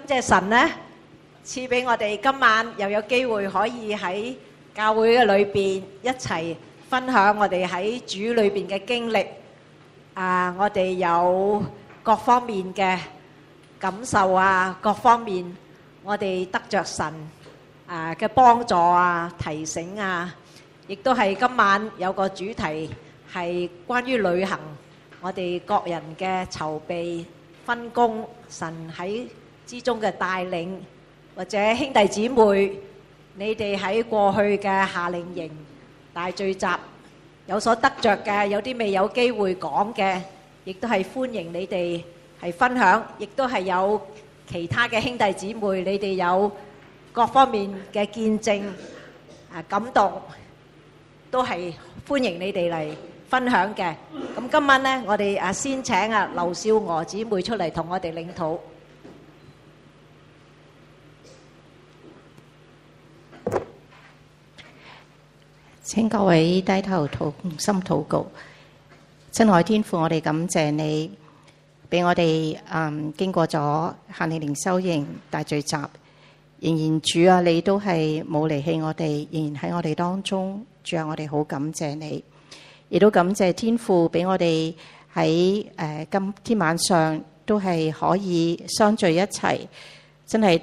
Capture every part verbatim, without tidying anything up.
謝神呢，賜俾我哋今晚又有機會可以喺教會嘅裏邊一齊分享我哋喺主裏邊嘅經歷。啊，我哋有各方面嘅感受啊，各方面我哋得着神啊嘅幫助啊、提醒啊，亦都係今晚有個主題係關於旅行，我哋各人嘅籌備分工，神喺之中嘅帶領，或者兄弟姊妹，你哋喺過去嘅夏令營大聚集有所得着嘅，有啲未有機會講嘅，亦都係歡迎你哋係分享，亦都係有其他嘅兄弟姊妹，你哋有各方面嘅見證啊感動，都係歡迎你哋嚟分享嘅。咁今晚呢，我哋啊先請啊劉少娥姊妹出嚟同我哋領禱。 請各位低頭同心禱告。親愛天父，我哋感謝你，俾我哋嗯經過咗夏令營修營大聚集，仍然主啊，你都係冇離棄我哋，仍然喺我哋當中。主啊，我哋好感謝你，亦都感謝天父俾我哋喺誒今天晚上都係可以相聚一齊，真係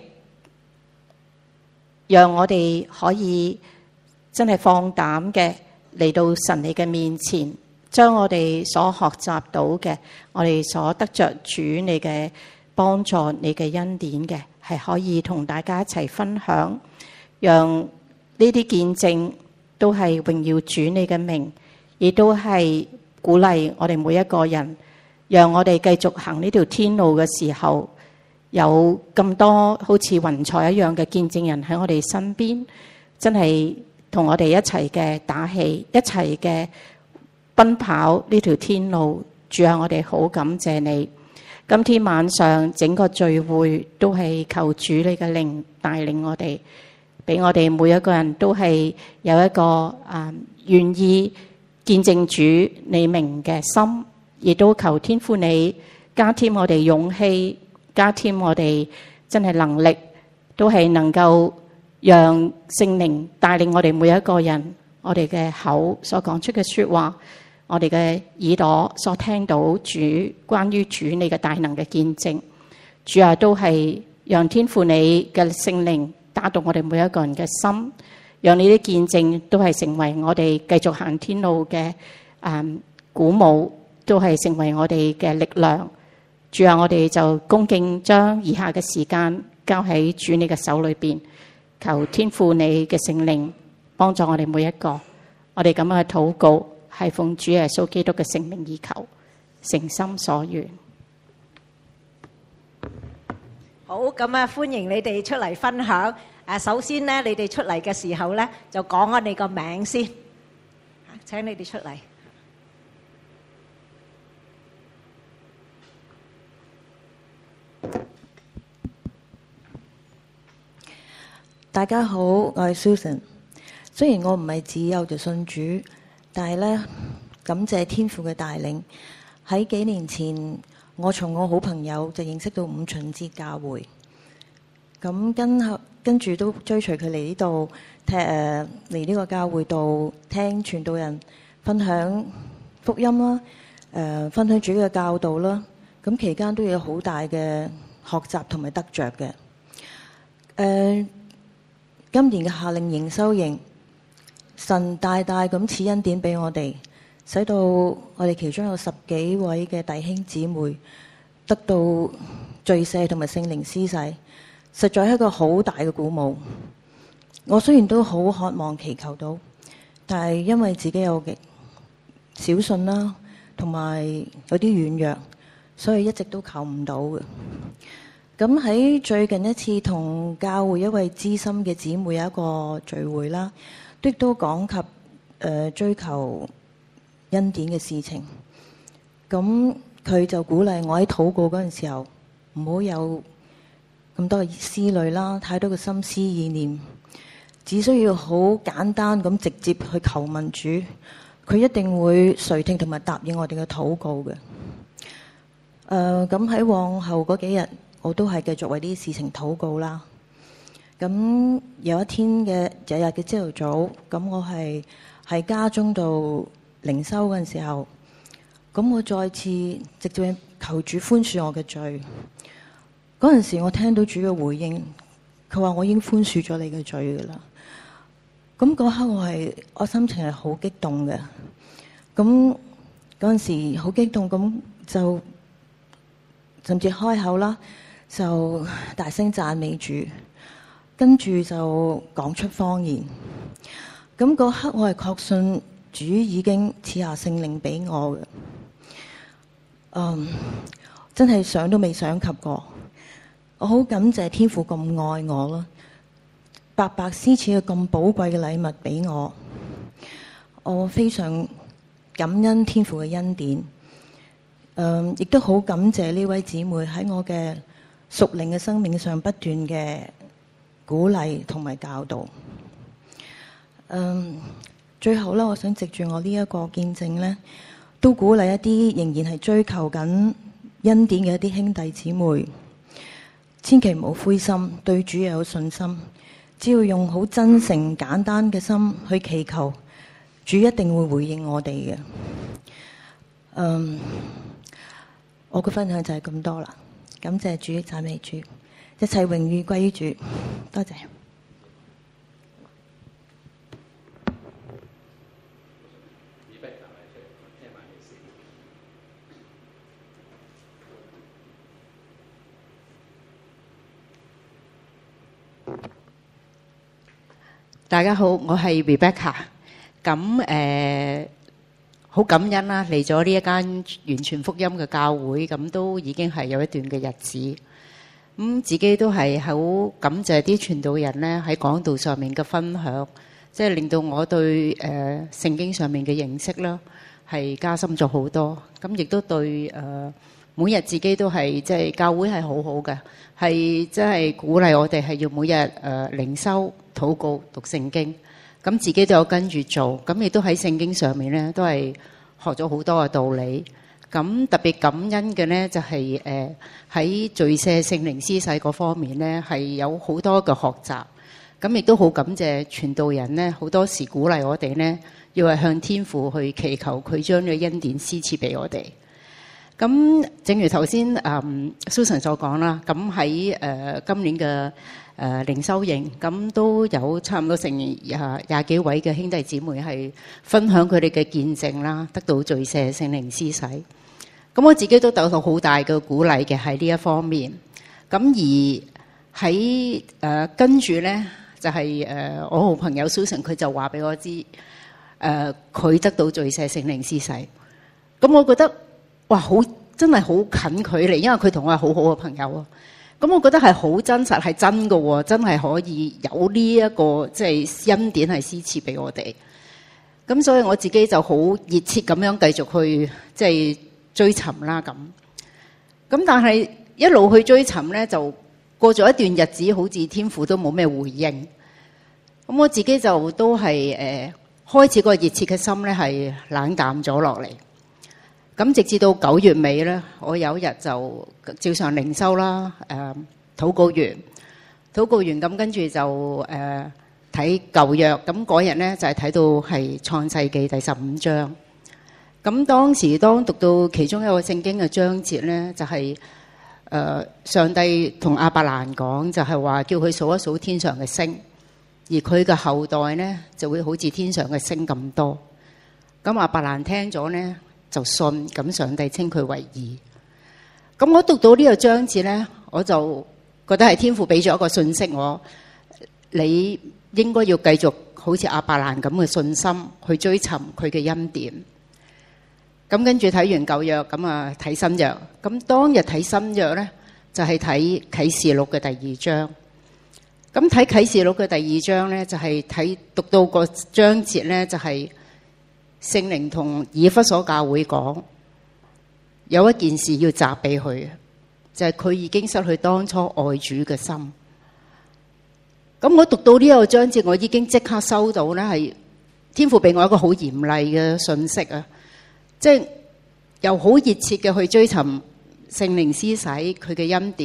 讓我哋可以真係放膽嘅嚟到神你嘅面前，將我哋所學習到嘅，我哋所得着主你嘅幫助、你嘅恩典嘅，係可以同大家一齊分享，讓呢啲見證都係榮耀主你嘅名，亦都係鼓勵我哋每一個人，讓我哋繼續行呢條天路嘅時候，有咁多好似雲彩一樣嘅見證人喺我哋身邊，真係同我哋一齊嘅打氣，一齊嘅奔跑呢條天路。主啊，我哋好感謝你。今天晚上整個聚會都係求主你嘅靈帶領我哋，俾我哋每一個人都係有一個啊願意見證主你名嘅心，亦都求天父你加添我哋勇氣，加添我哋真係能力，都係能夠讓聖靈帶領我哋每一個人，我哋嘅口所講出嘅說話，我哋嘅耳朵所聽到主關於主你嘅大能嘅見證。主啊，都係讓天父你嘅聖靈打動我哋每一個人嘅心，讓你啲見證都係成為我哋繼續行天路嘅誒鼓舞，都係成為我哋嘅力量。主啊，我哋就恭敬將以下嘅時間交喺主你嘅手裏邊，求天父你嘅聖靈幫助我哋每一個。我哋咁樣嘅禱告係奉主耶穌基督嘅聖名而求，誠心所願。 好，咁啊，歡迎你哋出嚟分享。誒，首先咧，你哋出嚟嘅時候咧，就講下你個名先。請你哋出嚟。 大家好，我係 Susan。雖然我唔係自幼就信主，但係咧感謝天父嘅帶領。喺幾年前，我從我好朋友就認識到五旬節教會，咁跟後跟住都追隨佢嚟呢度，誒嚟呢個教會度聽傳道人分享福音啦，誒、呃、分享主嘅教導啦。咁期間都有好大嘅學習同埋得着嘅。誒、呃，今年嘅夏令營修營，神大大咁賜恩典俾我哋，使到我哋其中有十幾位嘅弟兄姊妹得到罪赦同埋聖靈施洗，實在係一個好大嘅鼓舞。我雖然都好渴望祈求到，但係因為自己有嘅小信啦，同埋有啲軟弱，所以一直都求唔到嘅。咁喺最近一次同教會一位資深嘅姊妹有一個聚會啦，亦都講及誒、呃、追求恩典嘅事情。咁佢就鼓勵我喺禱告嗰陣時候唔好有咁多嘅思慮啦，太多嘅心思意念，只需要好簡單咁直接去求問主，佢一定會垂聽同埋答應我哋嘅禱告嘅。誒咁喺往後嗰幾日我都係繼續為啲事情禱告啦。咁有一天嘅日日嘅朝頭早，咁我係喺家中度靈修嗰陣時候，咁我再次直接求主寬恕我嘅罪。嗰陣時我聽到主嘅回應，佢話我已經寬恕咗你嘅罪噶啦。咁嗰刻我係我心情係好激動嘅。咁嗰陣時好激動，咁就甚至開口啦，就大聲讚美主，跟住就講出方言。咁嗰刻我係確信主已經賜下聖靈俾我嘅，嗯，真係想都未想及過。我好感謝天父咁愛我咯，白白施賜嘅咁寶貴嘅禮物俾我，我非常感恩天父嘅恩典。嗯，亦都好感謝呢位姊妹喺我嘅屬靈嘅生命上不斷嘅鼓勵同埋教導。嗯，最後咧，我想藉住我呢一個見證咧，都鼓勵一啲仍然係追求緊恩典嘅一啲兄弟姊妹，千祈唔好灰心，對主又有信心，只要用好真誠簡單嘅心去祈求，主一定會回應我哋嘅。嗯，我嘅分享就係咁多啦，感謝主，讚美主，一切榮譽歸於主，多謝。 大家好，我係 Rebecca。咁誒，好感恩啦，嚟咗呢一間完全福音嘅教會，咁都已經係有一段嘅日子。咁自己都係好感謝啲傳道人咧喺講道上面嘅分享，即係令到我對誒聖經上面嘅認識啦，係加深咗好多。咁亦都對誒每日自己都係即係教會係好好嘅，係即係鼓勵我哋係要每日誒靈修、禱告、讀聖經。咁自己都有跟住做，咁亦都喺聖經上面咧都係學咗好多嘅道理。咁特別感恩嘅咧就係誒喺罪赦聖靈施洗嗰方面咧係有好多嘅學習。咁亦都好感謝傳道人咧，好多時鼓勵我哋咧要係向天父去祈求佢將呢個恩典施賜俾我哋。咁正如頭先誒 Susan 所講啦，咁喺誒今年嘅誒靈修營，咁都有差唔多成廿廿幾位嘅兄弟姊妹係分享佢哋嘅見證啦，得到罪赦聖靈施洗。咁我自己都得到好大嘅鼓勵嘅喺呢一方面。咁而喺誒、呃、跟住咧，就係、是、誒、呃、我好朋友 Susan 佢就話俾我知，誒、呃、佢得到罪赦聖靈施洗。咁我覺得哇，好真係好近距離，因為佢同我係好好嘅朋友啊。咁我覺得係好真實，係真嘅喎，真係可以有呢、這、一個即係、就是、恩典係施賜俾我哋。咁所以我自己就好熱切咁樣繼續去即係、就是、追尋啦咁。咁但係一路去追尋咧，就過咗一段日子，好似天父都冇咩回應。咁我自己就都係誒、呃、開始個熱切嘅心咧係冷淡咗落嚟。咁直至到九月尾咧，我有一日就照常靈修啦，誒、呃、禱告完，禱告完咁跟住就誒睇、呃、舊約，咁嗰日咧就係、是、睇到係創世記第十五章。咁當時當讀到其中一個聖經嘅章節咧，就係、是、誒、呃、上帝同亞伯蘭講，就係、是、話叫佢數一數天上嘅星，而佢嘅後代咧就會好似天上嘅星咁多。咁亞伯蘭聽咗咧，就信，咁上帝稱佢為義。咁我讀到呢個章節咧，我就覺得係天父俾咗一個信息我，你應該要繼續好似亞伯蘭咁嘅信心去追尋佢嘅恩典。咁跟住睇完舊約，咁啊睇新約。咁當日睇新約咧，就係睇啟示錄嘅第二章。咁睇啟示錄嘅第二章咧，就係睇讀到個章節咧，就係、是。聖靈同以弗所教會講，有一件事要責備佢，就係、是、佢已經失去當初愛主嘅心。咁我讀到呢個章節，我已經即刻收到咧，係天父俾我一個好嚴厲嘅信息啊！即係又好熱切嘅去追尋聖靈施洗佢嘅恩典，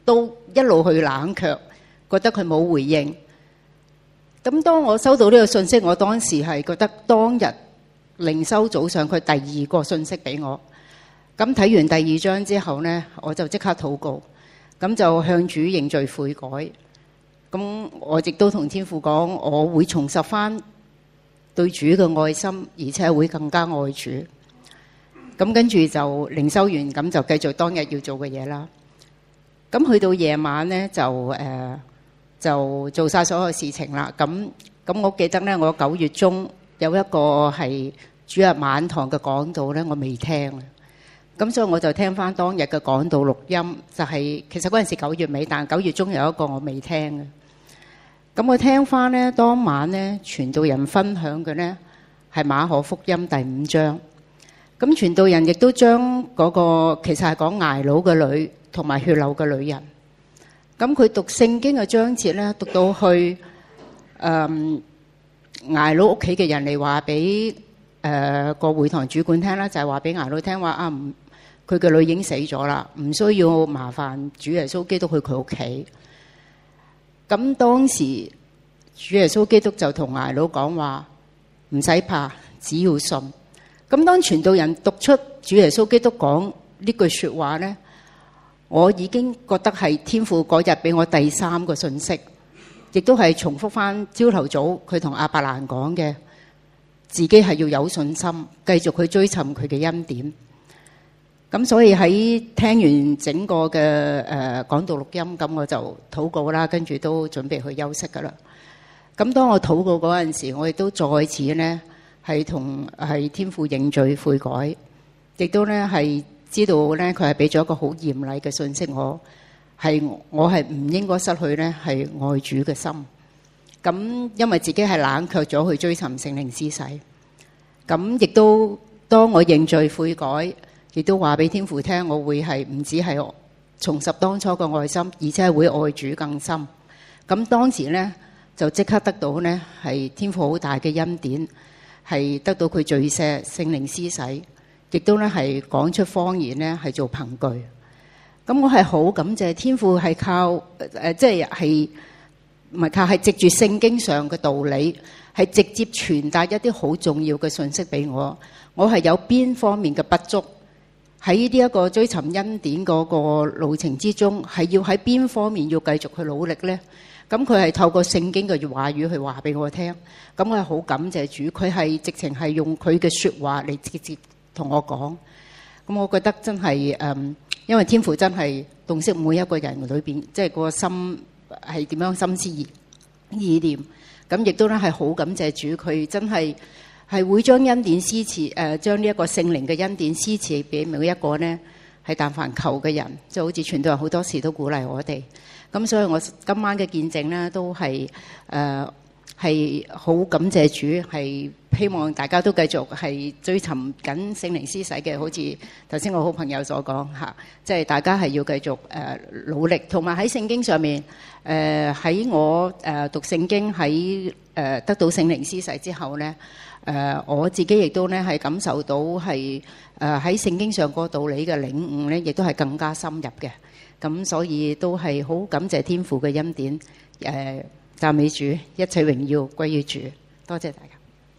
都一路去冷卻，覺得佢冇回應。咁當我收到呢個信息，我當時係覺得當日靈修早上佢第二個信息俾我。咁睇完第二章之後呢，我就即刻禱告，咁就向主認罪悔改。咁我亦都同天父講，我會重拾翻對主嘅愛心，而且會更加愛主。咁跟住就靈修完，咁就繼續當日要做嘅嘢啦。咁去到夜晚呢，就誒、呃、就做晒所有事情啦。咁咁我記得呢，我九月中有一個係主日晚堂嘅講道呢，我未聽。咁所以我就聽翻當日嘅講道錄音，就係、是、其實嗰陣時九月尾，但九月中有一個我未聽嘅。咁我聽翻呢，當晚呢，傳道人分享嘅呢係馬可福音第五章。咁傳道人亦都將嗰、那個其實係講睚魯嘅女同埋血流嘅女人。咁佢讀聖經嘅章節呢，讀到去誒睚魯屋企嘅人嚟話俾誒個會堂主管聽啦，就係話俾睚魯聽話啊，唔佢嘅女已經死咗啦，唔需要麻煩主耶穌基督去佢屋企。咁當時主耶穌基督就同睚魯講話，唔使怕，只要信。咁當傳道人讀出主耶穌基督講呢句說話呢，我已經覺得係天父嗰日俾我第三個信息，亦都係重複翻朝頭早佢同亞伯蘭講嘅，自己係要有信心，繼續去追尋佢嘅恩典。咁所以喺聽完整個嘅誒講道錄音，咁我就禱告啦，跟住都準備去休息噶啦。咁當我禱告嗰陣時，我亦都再次呢係同係天父認罪悔改，亦都呢係知道呢佢係俾咗一個好嚴厲嘅信息我，係我係唔應該失去呢係愛主嘅心。咁因為自己係冷卻咗去追尋聖靈施洗，咁亦都當我認罪悔改。亦都話俾天父聽，我會係唔止係重拾當初嘅愛心，而且係會愛主更深。咁當時呢，就即刻得到呢係天父好大嘅恩典，係得到佢罪赦、聖靈施洗，亦都呢係講出方言呢係做憑據。咁我係好感謝天父係靠誒，即係係唔係靠係藉住聖經上嘅道理，係直接傳達一啲好重要嘅信息俾我。我係有邊方面嘅不足？喺呢一個追尋恩典嗰個路程之中，係要喺邊方面要繼續去努力呢？咁佢係透過聖經嘅話語去話俾我聽。咁我係好感謝主，佢係直情係用佢嘅說話嚟直接同我講。咁我覺得真係誒，因為天父真係洞悉每一個人裏邊，即係個心係點樣心思意意念。咁亦都咧係好感謝主，佢真係。係會將恩典施賜，誒將呢一個聖靈嘅恩典施賜俾每一個呢係但凡求嘅人，就好似傳道人好多時都鼓勵我哋。咁所以我今晚嘅見證呢，都係誒係好感謝主，係希望大家都繼續係追尋緊聖靈施洗嘅，好似頭先我好朋友所講嚇，即係大家係要繼續誒努力，同埋喺聖經上面誒喺我誒讀聖經喺誒得到聖靈施洗之後呢。誒、呃、我自己亦都咧係感受到係誒喺聖經上個道理嘅領悟咧，亦都係更加深入嘅。咁所以都係好感謝天父嘅恩典。誒、呃、讚美主，一切榮耀歸於主。多謝大家。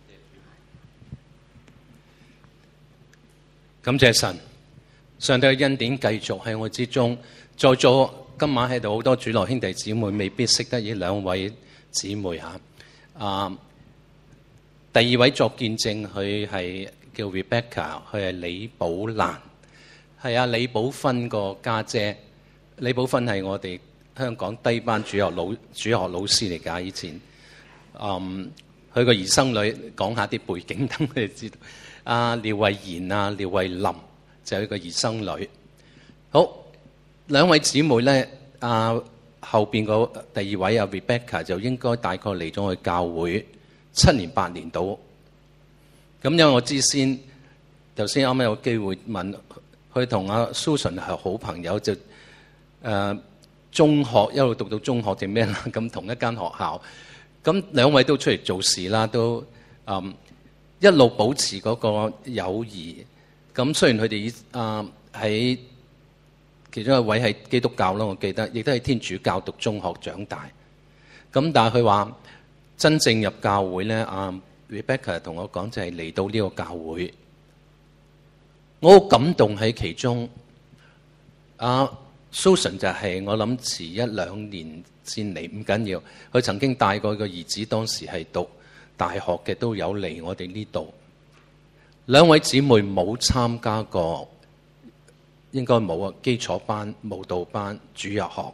感謝神，上帝嘅恩典繼續喺我之中。在座今晚喺度好多主內兄弟姊妹未必識得呢兩位姊妹嚇。啊！第二位作見證，佢係叫 Rebecca， 佢係李寶蘭，係啊李寶芬個家姐。李寶芬係我哋香港低班主學老主學老師嚟㗎，以前。嗯，佢個兒生女講下啲背景，等佢哋知道。阿廖慧賢啊，廖慧琳就係佢個兒生女。好，兩位姊妹咧，啊後邊個第二位啊 Rebecca 就應該大概嚟咗我教會七年八年到，咁因為我知先，頭先啱啱有機會問佢同阿 Susan 係好朋友，就誒、呃、中學一路讀到中學定咩啦，咁同一間學校，咁兩位都出嚟做事啦，都嗯一路保持嗰個友誼。咁雖然佢哋啊喺其中一位係基督教啦，我記得，亦都係天主教讀中學長大。咁但係佢話真正入教會咧，阿 Rebecca 同我講就係嚟到呢個教會，我好感動喺其中。阿 Susan 就係我諗遲一兩年先嚟，唔緊要。佢曾經帶過個兒子，當時係讀大學嘅，都有嚟我哋呢度。兩位姊妹冇參加過，應該冇啊，基礎班、舞蹈班、主日學。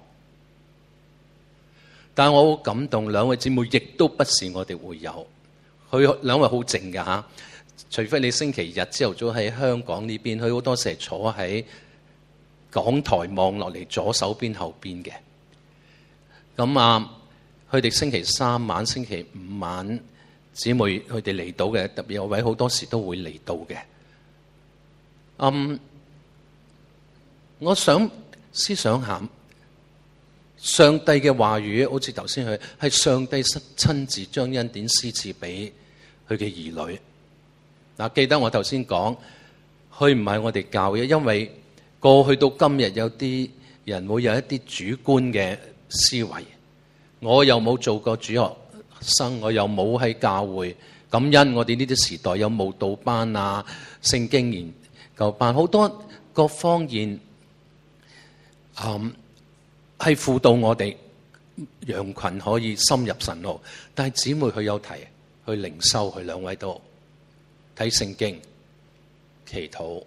但係我好感動，兩位姊妹亦都不是我哋會友。佢兩位好靜㗎吓，除非你星期日朝頭早喺香港呢邊，佢好多時係坐喺講台望落嚟左手邊後邊嘅。咁啊，佢哋星期三晚、星期五晚，姊妹佢哋嚟到嘅，特別有位好多時都會嚟到嘅。嗯，我想思想下。上帝嘅話語，好似頭先佢係上帝親自將恩典施賜俾佢嘅兒女。嗱，記得我頭先講，佢唔係我哋教嘅，因為過去到今日有啲人會有一啲主觀嘅思維。我又冇做過主學生，我又冇喺教會。感恩我哋呢啲時代有舞蹈班啊、聖經研究班，好多各方面。嗯。係輔導我哋羊群可以深入神路，但係姊妹佢有提去靈修，佢兩位都睇聖經、祈禱，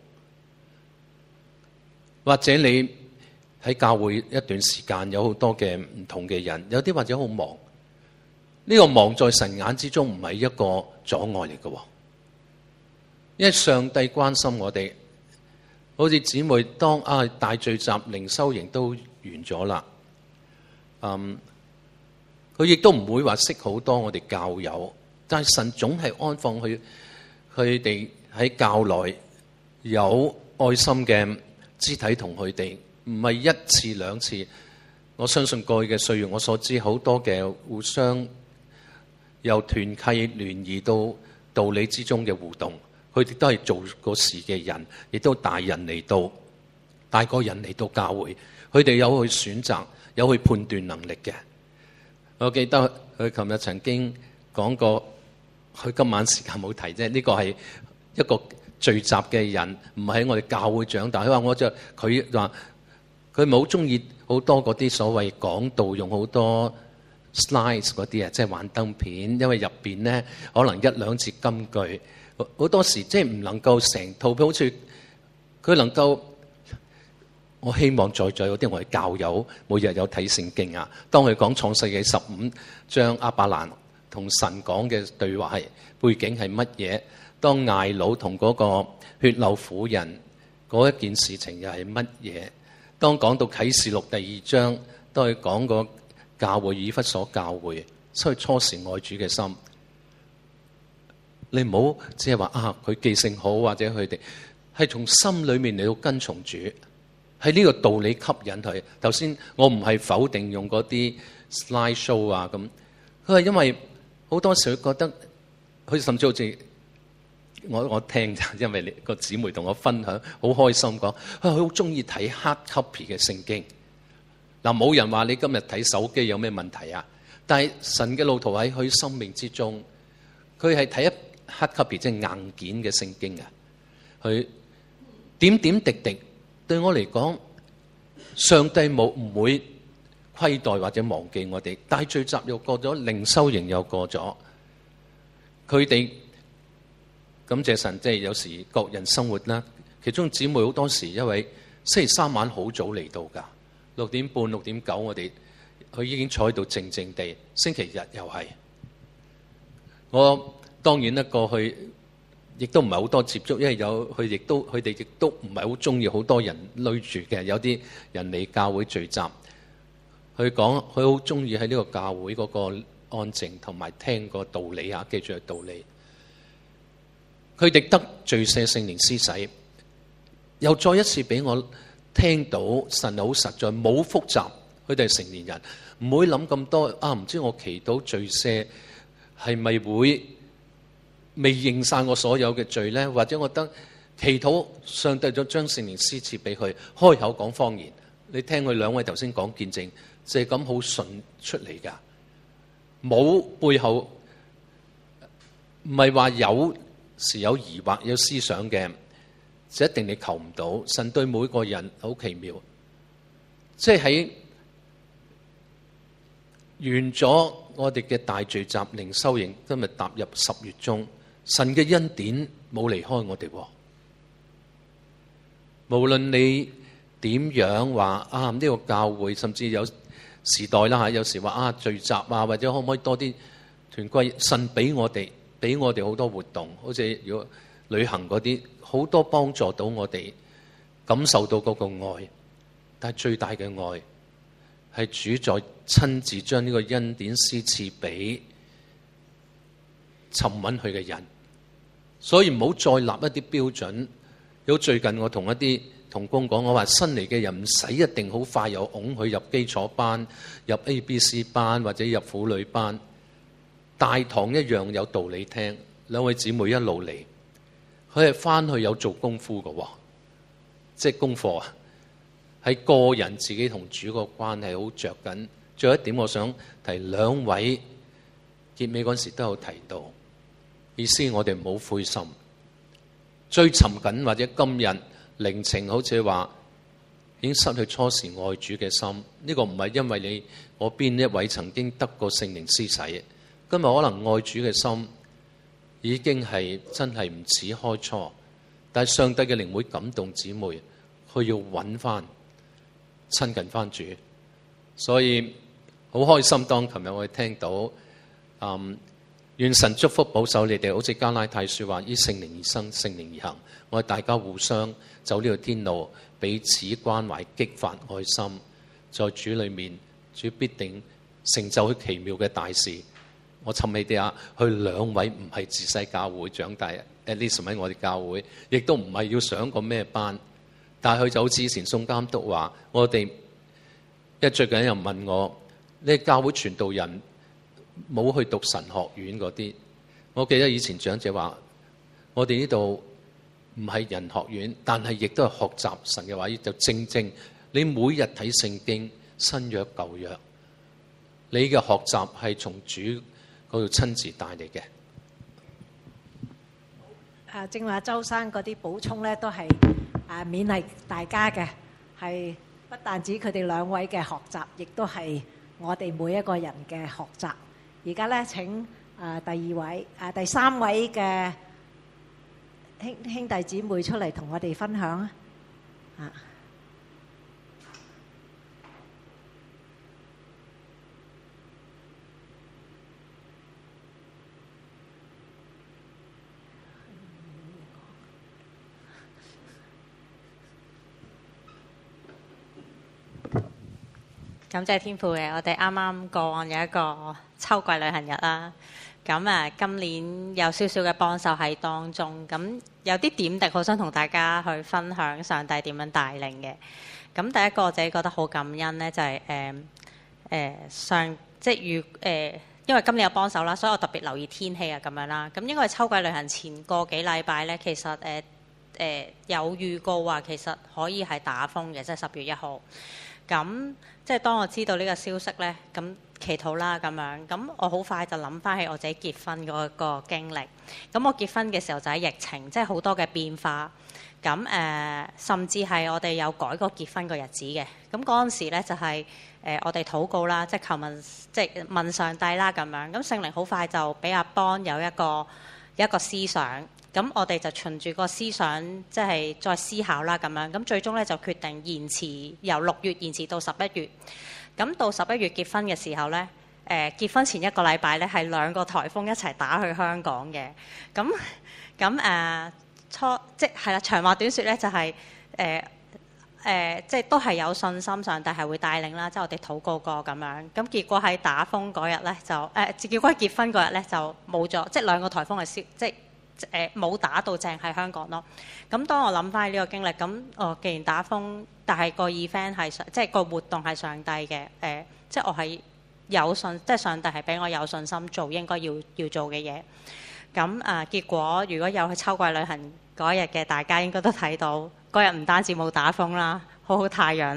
或者你喺教會一段時間有好多嘅唔同嘅人，有啲或者好忙，呢個忙在神眼之中唔係一個阻礙嚟嘅，因為上帝關心我哋。好似姊妹當啊大聚集靈修營都完咗啦，嗯，佢亦都唔會話識好多我哋教友，但係神總係安放佢佢哋喺教內有愛心嘅肢體同佢哋，唔係一次兩次。我相信過去嘅歲月，我所知好多嘅互相由團契聯誼到道理之中嘅互動。佢哋都係做過事嘅人，亦都帶人嚟到，帶個人嚟到教會。佢哋有去選擇，有去判斷能力嘅。我記得佢琴日曾經講過，佢今晚時間冇提啫。呢個係一個聚集嘅人，唔係喺我哋教會長大。佢話我就佢話佢冇中意好多嗰啲所謂講道用好多 slides 嗰啲啊，即係幻燈片，因為入邊咧可能一兩節金句。好多時即係唔能夠成套，好似佢能夠。我希望在座有啲我哋教友每日有睇聖經啊。當佢講創世記十五章亞伯蘭同神講嘅對話係背景係乜嘢？當睚魯同嗰個血漏婦人嗰一件事情又係乜嘢？當講到啟示錄第二章，當佢講個教會以弗所教會，所以初時愛主嘅心。你唔好只係話啊，佢記性好或者佢哋係從心裏面嚟到跟從主，係呢個道理吸引佢。頭先我唔係否定用嗰啲 slide show 啊咁，佢係因為好多時佢覺得佢甚至好似我我聽，因為你個姊妹同我分享，好開心講，佢好中意睇 hard copy 嘅聖經。嗱，冇人話你今日睇手機有咩問題啊？但係神嘅路途喺佢生命之中，佢係睇一 hard copy 即係硬件嘅聖經啊，佢點點滴滴對我嚟講，上帝冇唔會虧待或者忘記我哋。大聚集又過咗，靈修營又過咗，佢哋感謝神，即係有時各人生活啦。其中姊妹好多時因為星期三晚好早嚟到㗎，六點半六點九我哋佢已經坐喺度靜靜地。星期日又係我。當然啦，過去亦都唔係好多接觸，因為有佢亦都佢哋亦都唔係好中意好多人累住嘅。有啲人嚟教會聚集，佢講佢好中意喺呢個教會嗰個安靜同埋聽個道理啊，記住個道理。佢哋得罪赦聖靈施洗，又再一次俾我聽到神好實在，冇複雜。佢哋係成年人，唔會諗咁多啊！唔知我祈禱罪赦係咪會未認晒我所有嘅罪呢？或者我覺得祈禱上帝就將聖靈施賜俾佢，開口講方言， 你聽佢兩位頭先講見證，就係咁好順出嚟㗎，冇背後唔係話有時有疑惑有思想嘅，就一定你求唔到。神對每個人好奇妙，即係喺完咗我哋嘅大聚集靈修營，今日踏入十月中，神嘅恩典冇離開我哋。無論你點樣話啊，呢個教會甚至有時代啦嚇，有時話啊聚集啊，或者可唔可以多啲團契？神俾我哋俾我哋好多活動，好似如果旅行嗰啲，好多幫助到我哋感受到嗰個愛。但係最大嘅愛係主在親自將呢個恩典施賜俾尋揾佢嘅人，所以唔好再立一啲標準。有最近我同一啲同工講，我話新嚟嘅人唔使一定好快又拱佢入基礎班、入 A B C 班或者入婦女班，大堂一樣有道理聽。兩位姊妹一路嚟，佢係翻去有做功夫嘅，即係功課啊，係個人自己同主個關係好着緊。最後一點，我想提兩位結尾嗰時都有提到，意思我哋唔好灰心。追尋緊或者今日靈情好似話已經失去初時愛主嘅心，呢、這個唔係因為你我邊一位曾經得過聖靈施洗，今日可能愛主嘅心已經係真係唔似開初，但係上帝嘅靈會感動姊妹，佢要揾翻親近翻主，所以好開心。當琴日我哋聽到嗯願神祝福保守你哋，好似加拉太書話：依聖靈而生，聖靈而行。我哋大家互相走呢條天路，彼此關懷，激發愛心，在主裏面，主必定成就佢奇妙嘅大事。我尋起啲啊，佢兩位唔係自細教會長大 ，at least 喺我哋教會，亦都唔係要上個咩班，但係佢就好似以前宋監督話：我哋一最近有人問我，你教會傳道人冇去讀神學院嗰啲，我記得以前長者話：我哋呢度唔係人學院，但係亦都係學習神嘅話，就正正你每日睇聖經新約舊約，你嘅學習係從主嗰度親自帶嚟嘅。 啊，正話周生嗰啲補充咧，都係啊勉勵大家嘅，係不但止佢哋兩位嘅學習，亦都係我哋每一個人嘅學習。而家咧請啊第二位啊第三位嘅兄兄弟姊妹出嚟同我哋分享啊！啊， 感謝天父嘅，我哋啱啱過往有一個秋季旅行日啦。咁啊，今年有少少嘅幫手喺當中，咁有啲點滴好想同大家去分享上帝點樣帶領嘅。咁第一個我自己覺得好感恩呢，就係誒誒上即係預誒，因為今年有幫手啦，所以我特別留意天氣啊咁樣啦。咁應該係秋季旅行前個幾禮拜呢，其實誒誒、呃呃、有預告話其實可以係打風嘅，即係十月一號。咁即係當我知道呢個消息呢，咁祈禱啦咁樣，咁我好快就諗翻起我自己結婚嗰個經歷。咁我結婚嘅時候就喺疫情，即係好多嘅變化。咁誒、呃，甚至係我哋有改過結婚個日子嘅。咁嗰陣時呢就係、是、誒、呃、我哋禱告啦，即係求問，即係問上帝啦咁樣。咁聖靈好快就俾阿邦有一個有一個思想。咁我哋就循住個思想，即係再思考啦咁樣。咁最終咧就決定延遲，由六月延遲到十一月。咁到十一月結婚嘅時候咧，誒、呃、結婚前一個禮拜咧係兩個颱風一齊打去香港嘅。咁咁誒初即係啦，長話短説咧就係誒誒，即係都係有信心上帝係會帶領啦。即係我哋禱告過咁樣。咁結果喺打風嗰日咧就誒、呃，結果喺結婚嗰日咧就冇咗，即係兩個颱風係消即係。誒冇、呃、打到正喺香港咯。咁當我諗翻呢個經歷，咁哦，既然打風，但係個 event 係上，即係個活動係上帝嘅，誒、呃，即係我係有信，即係上帝係俾我有信心做應該要要做嘅嘢。咁啊、呃，結果如果有去秋季旅行嗰日嘅，大家應該都睇到嗰日唔單止冇打風啦，好好太陽啦，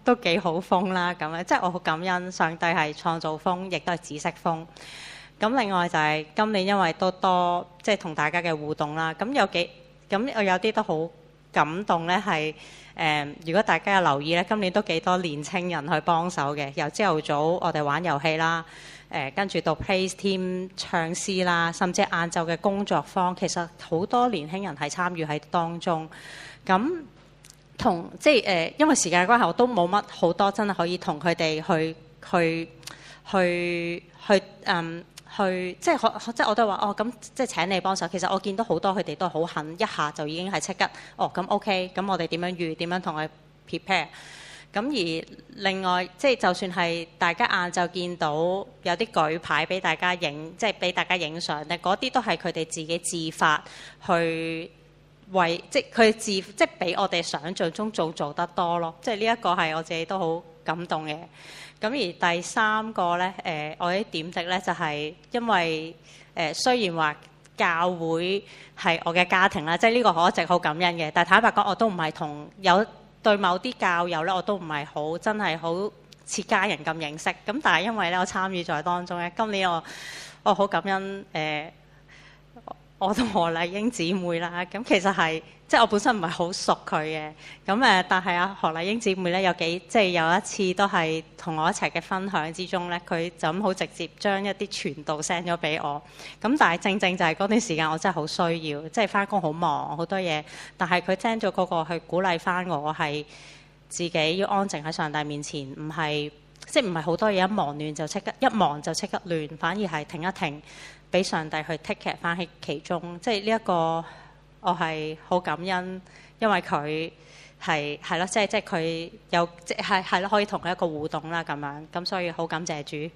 都幾好風啦，咁樣即係我好感恩上帝係創造風，亦都係紫色風。咁另外就係今年因為都多即係同大家嘅互動啦，咁有幾咁我有啲都好感動咧，係誒、呃、如果大家有留意咧，今年都幾多年青人去幫手嘅，由朝頭早我哋玩遊戲啦。誒跟住到 Praise Team 唱詩啦，甚至晏晝嘅工作坊，其實好多年輕人係參與喺當中。咁同即係誒、呃，因為時間關係，我都冇乜好多真係可以同佢哋去去去去嗯去，即係可即係我都話哦，咁即係請你幫手。其實我見到好多佢哋都好肯，一下就已經係即刻哦，咁 OK，咁我哋點樣預點樣同佢 prepare。咁而另外，即係就算係大家晏晝見到有啲舉牌俾大家影，即係俾大家影相咧，嗰啲都係佢哋自己自發去為，即係佢自即係比我哋想象中做做得多咯。即係呢一個係我自己都好感動嘅。咁而第三個咧，誒、呃、我啲點滴咧就係、是、因為誒、呃、雖然話教會係我嘅家庭啦，即係呢個我一直好感恩嘅，但係坦白講，我都唔係同有。對某啲教友咧，我都唔係好真係好似家人咁認識。咁但係因為咧，我參與在當中咧，今年我我好感恩誒、呃，我同何麗英姊妹啦。咁其實係即係我本身唔係好熟佢嘅。咁誒，但係啊何麗英姊妹咧有幾即係有一次都係同我一齊嘅分享之中咧，佢就咁好直接將一啲傳道 send 咗俾我。咁但係正正就係嗰段時間我真係好需要，即係翻工好忙好多嘢，但係佢 send 咗嗰個去鼓勵翻我係自己要安靜喺上帝面前，唔係即係唔係好多嘢一忙亂就即刻一忙就即刻亂，反而係停一停，俾上帝去 take care 翻喺其中。即係呢一個我係好感恩，因為佢係係咯，即係即係佢有即係係咯，可以同佢一個互動啦咁樣，咁所以好感謝主。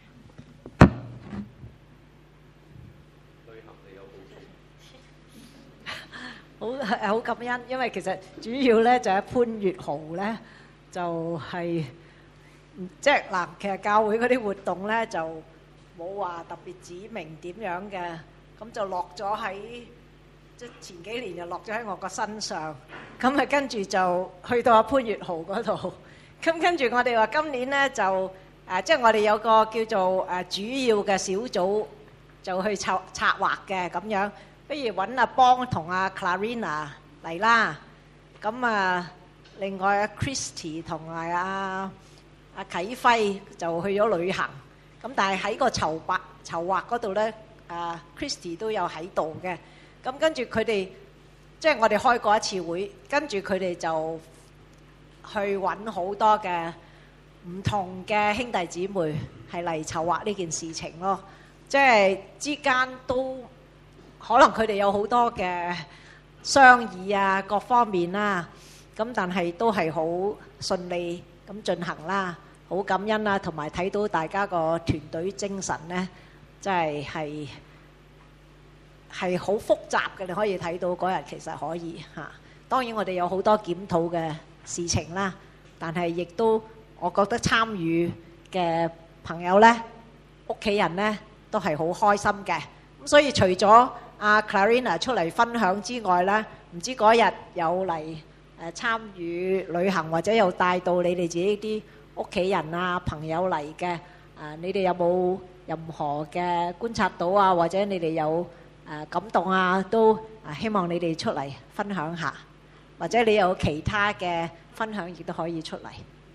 好好感恩，因為其實主要咧就係潘粵豪咧，就係即係嗱，其實教會嗰啲活動咧就冇話特別指明點樣嘅，咁就落咗喺即係前幾年就落咗喺我個身上，咁啊跟住就去到阿潘粵豪嗰度，咁跟住我哋話今年咧就誒，即係我哋有個叫做誒主要嘅小組就去策策劃嘅咁樣。不如揾阿邦同阿 Clarina 嚟啦，咁啊，另外阿 Christy 同埋阿阿啟輝就去咗旅行，咁但係喺個籌劃籌劃嗰度咧，啊 Christy 都有喺度嘅，咁跟住佢哋即係我哋開過一次會，跟住佢哋就去揾好多嘅唔同嘅兄弟姊妹係嚟籌劃呢件事情咯，即係之間都。可能佢哋有好多嘅商議啊，各方面啦，咁但係都係好順利咁進行啦，好感恩啦，同埋睇到大家個團隊精神呢，真係係係好複雜嘅，你可以睇到嗰日其實可以嚇。當然我哋有好多檢討嘅事情啦，但係亦都我覺得參與嘅朋友呢，屋企人呢，都係好開心嘅。咁所以除咗阿 Clarina 出嚟分享之外咧，唔知嗰日有嚟誒參與旅行，或者又帶到你哋自己啲屋企人啊朋友嚟嘅，啊你哋有冇任何嘅觀察到啊，或者你哋有誒感動啊，都啊希望你哋出嚟分享下，或者你有其他嘅分享亦都可以出嚟。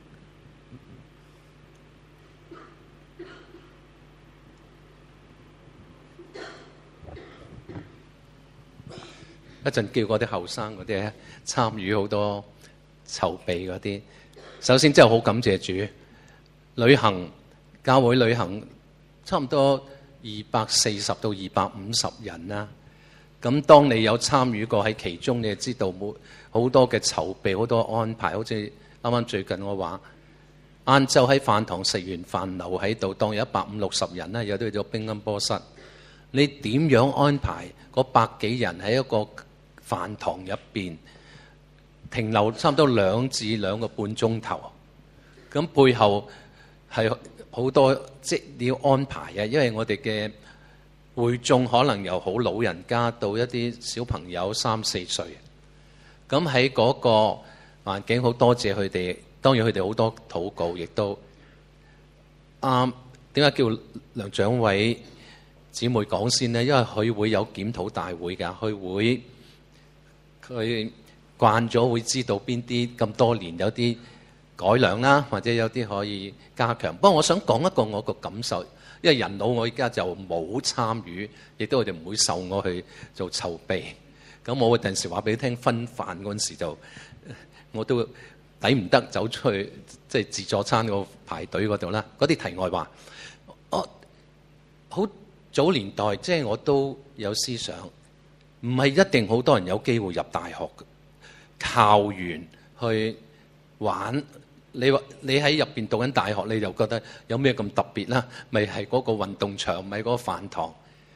一陣叫嗰啲後生嗰啲咧參與好多籌備嗰啲，首先真係好感謝主。旅行教會旅行差唔多二百四十到二百五十人啦。咁當你有參與過喺其中，你就知道冇好多嘅籌備，好多安排。好似啱啱最近我話，晏晝喺飯堂食完飯留喺度，當有一百五六十人啦，有啲去咗乒乓波室。你點樣安排嗰百幾人喺一個飯堂入邊停留差唔多兩至兩個半鐘頭，咁背後係好多即你要安排啊，因為我哋嘅會眾可能由好老人家到一啲小朋友三四歲，咁喺嗰個環境好多謝佢哋當然佢哋好多禱告，亦都啱。點解叫梁長偉姊妹講先呢？因為佢會有檢討大會㗎，佢會佢慣咗會知道邊啲咁多年有啲改良啦，或者有啲可以加強。不過我想講一個我個感受，因為人老我而家就冇參與，亦都佢哋唔會受我去做籌備。咁我會陣時話俾你聽，分飯嗰陣時就我都抵唔得走出去，即係自助餐個排隊嗰度啦。嗰啲題外話，我好早年代即係我都有思想，唔係一定好多人有機會入大學，靠完去玩。你話你喺入邊讀緊大學，你就覺得有咩咁特別啦？咪係嗰個運動場，咪嗰個飯堂。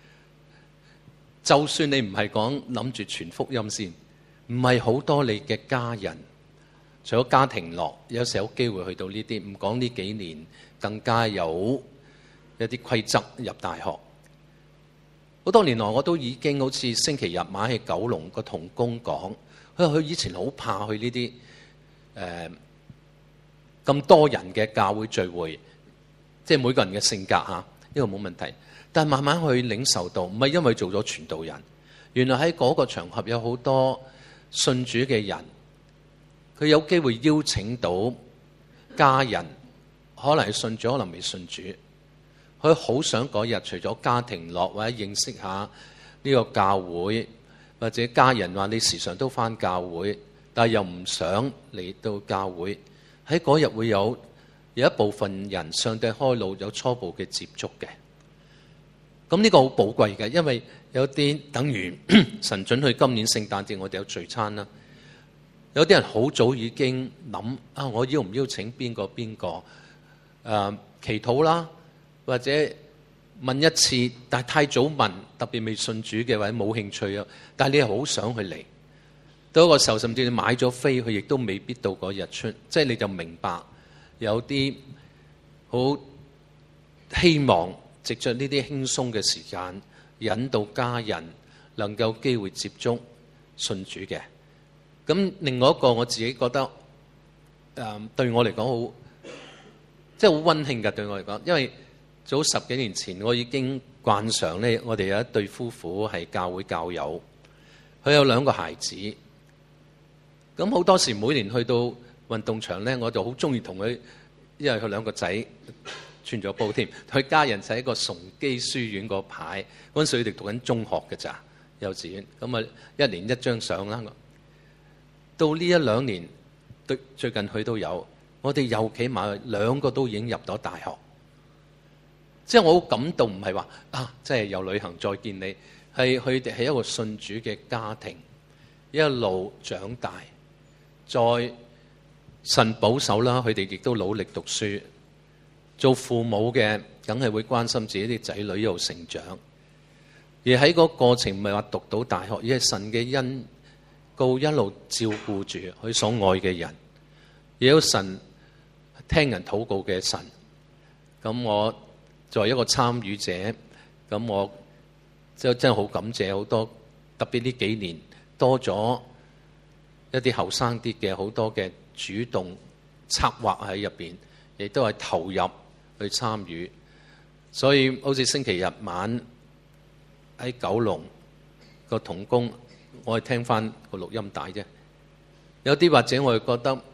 就算你唔係講諗住傳福音先，唔係好多你嘅家人，除咗家庭樂，有時有機會去到呢啲。唔講呢幾年，更加有一啲規則入大學。好多年來我都已經好似星期日晚喺九龍個同工講，佢話佢以前好怕去呢啲誒咁多人嘅教會聚會，即係每個人嘅性格嚇，呢個冇問題。但係慢慢去領受到，唔係因為做咗傳道人，原來喺嗰個場合有好多信主嘅人，佢有機會邀請到家人，可能係信主，可能未信主。佢好想嗰日除咗家庭樂或者認識下呢個教會，或者家人話你時常都返教會，但係又唔想嚟到教會。喺嗰日會有有一部分人上帝開路，有初步嘅接觸嘅。咁呢個好寶貴嘅，因為有啲等於神准去今年聖誕節我哋有聚餐啦。有啲人好早已經諗啊，我邀唔邀請邊個邊個誒祈禱啦，或者問一次，但係太早問，特別未信主嘅或者冇興趣啊。但係你係好想去嚟，到一個時候甚至你買咗飛，佢亦都未必到嗰日出，即係你就明白有啲好希望藉着呢啲輕鬆嘅時間，引導家人能夠機會接觸信主嘅。咁另外一個我自己覺得誒、呃、對我嚟講好，即係好溫馨嘅對我嚟講，因為早十幾年前我已經慣常咧，我哋有一對夫婦係教會教友，佢有兩個孩子。咁好多時每年去到運動場咧，我就好中意同佢，因為佢兩個仔穿咗煲添，佢家人就喺個崇基書院個牌，嗰陣時佢哋讀緊中學嘅咋，幼稚園。咁啊，一年一張相啦。到呢一兩年，對最近佢都有，我哋又企埋兩個都已經入咗大學。即係我好感動，唔係話啊，即係有旅行再見你，係佢哋係一個信主嘅家庭，一路長大，再神保守啦，佢哋亦都努力讀書。做父母嘅梗係會關心自己啲仔女一路成長，而喺個過程唔係話讀到大學，而係神嘅恩膏一路照顧住佢所愛嘅人，亦有神聽人禱告嘅神。咁我作為一個參與者，咁我真真係好感謝好多，特別呢幾年多咗一啲後生啲嘅好多嘅主動策劃喺入邊，亦都係投入去參與。所以好似星期日晚喺九龍個同工，我係聽翻個錄音帶啫。有啲或者我係覺得，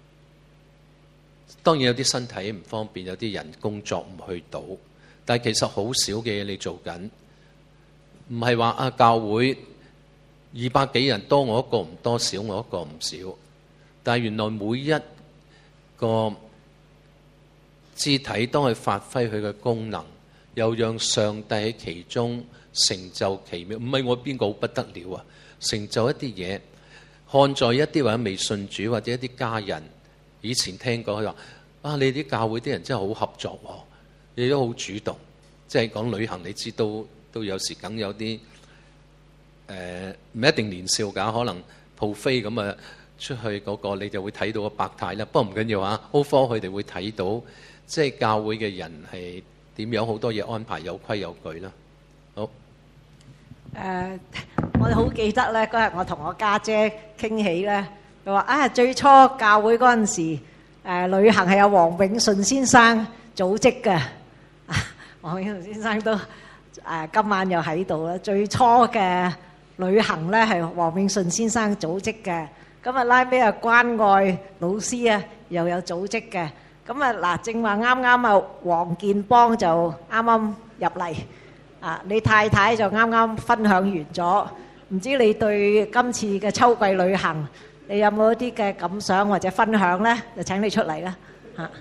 當然有啲身體唔方便，有啲人工作唔去到，但係其實好少嘅嘢你做緊，唔係話啊教會二百幾人多我一個唔多，少我一個唔少，但係原來每一個肢體當佢發揮佢嘅功能，又讓上帝喺其中成就奇妙。唔係我邊個好不得了啊！成就一啲嘢，看在一啲或者未信主或者一啲家人以前聽過，佢話啊，你啲教會啲人真係好合作喎，你都好主動。即係講旅行，你知都都有時梗有啲誒唔一定年少㗎，可能鋪飛咁啊出去嗰個你就會睇到個百態啦。不過唔緊要啊，O 科佢哋會睇到。即係教會嘅人係點樣好多嘢安排有規有矩啦。好，誒、 呃，我哋好記得咧，嗰日我同我家姐傾起咧，佢話啊，最初教會嗰陣時，誒誒旅行係有黃永順先生組織嘅，黃永順先生都誒今晚又喺度啦。最初嘅旅行咧係黃永順先生組織嘅，咁啊拉尾啊關愛老師啊又有組織嘅，咁啊嗱正話啱啱啊黃建邦就啱啱入嚟，啊你太太就啱啱分享完咗，唔知你對今次嘅秋季旅行，你有冇一啲嘅感想或者分享呢？就請你出嚟啦嚇。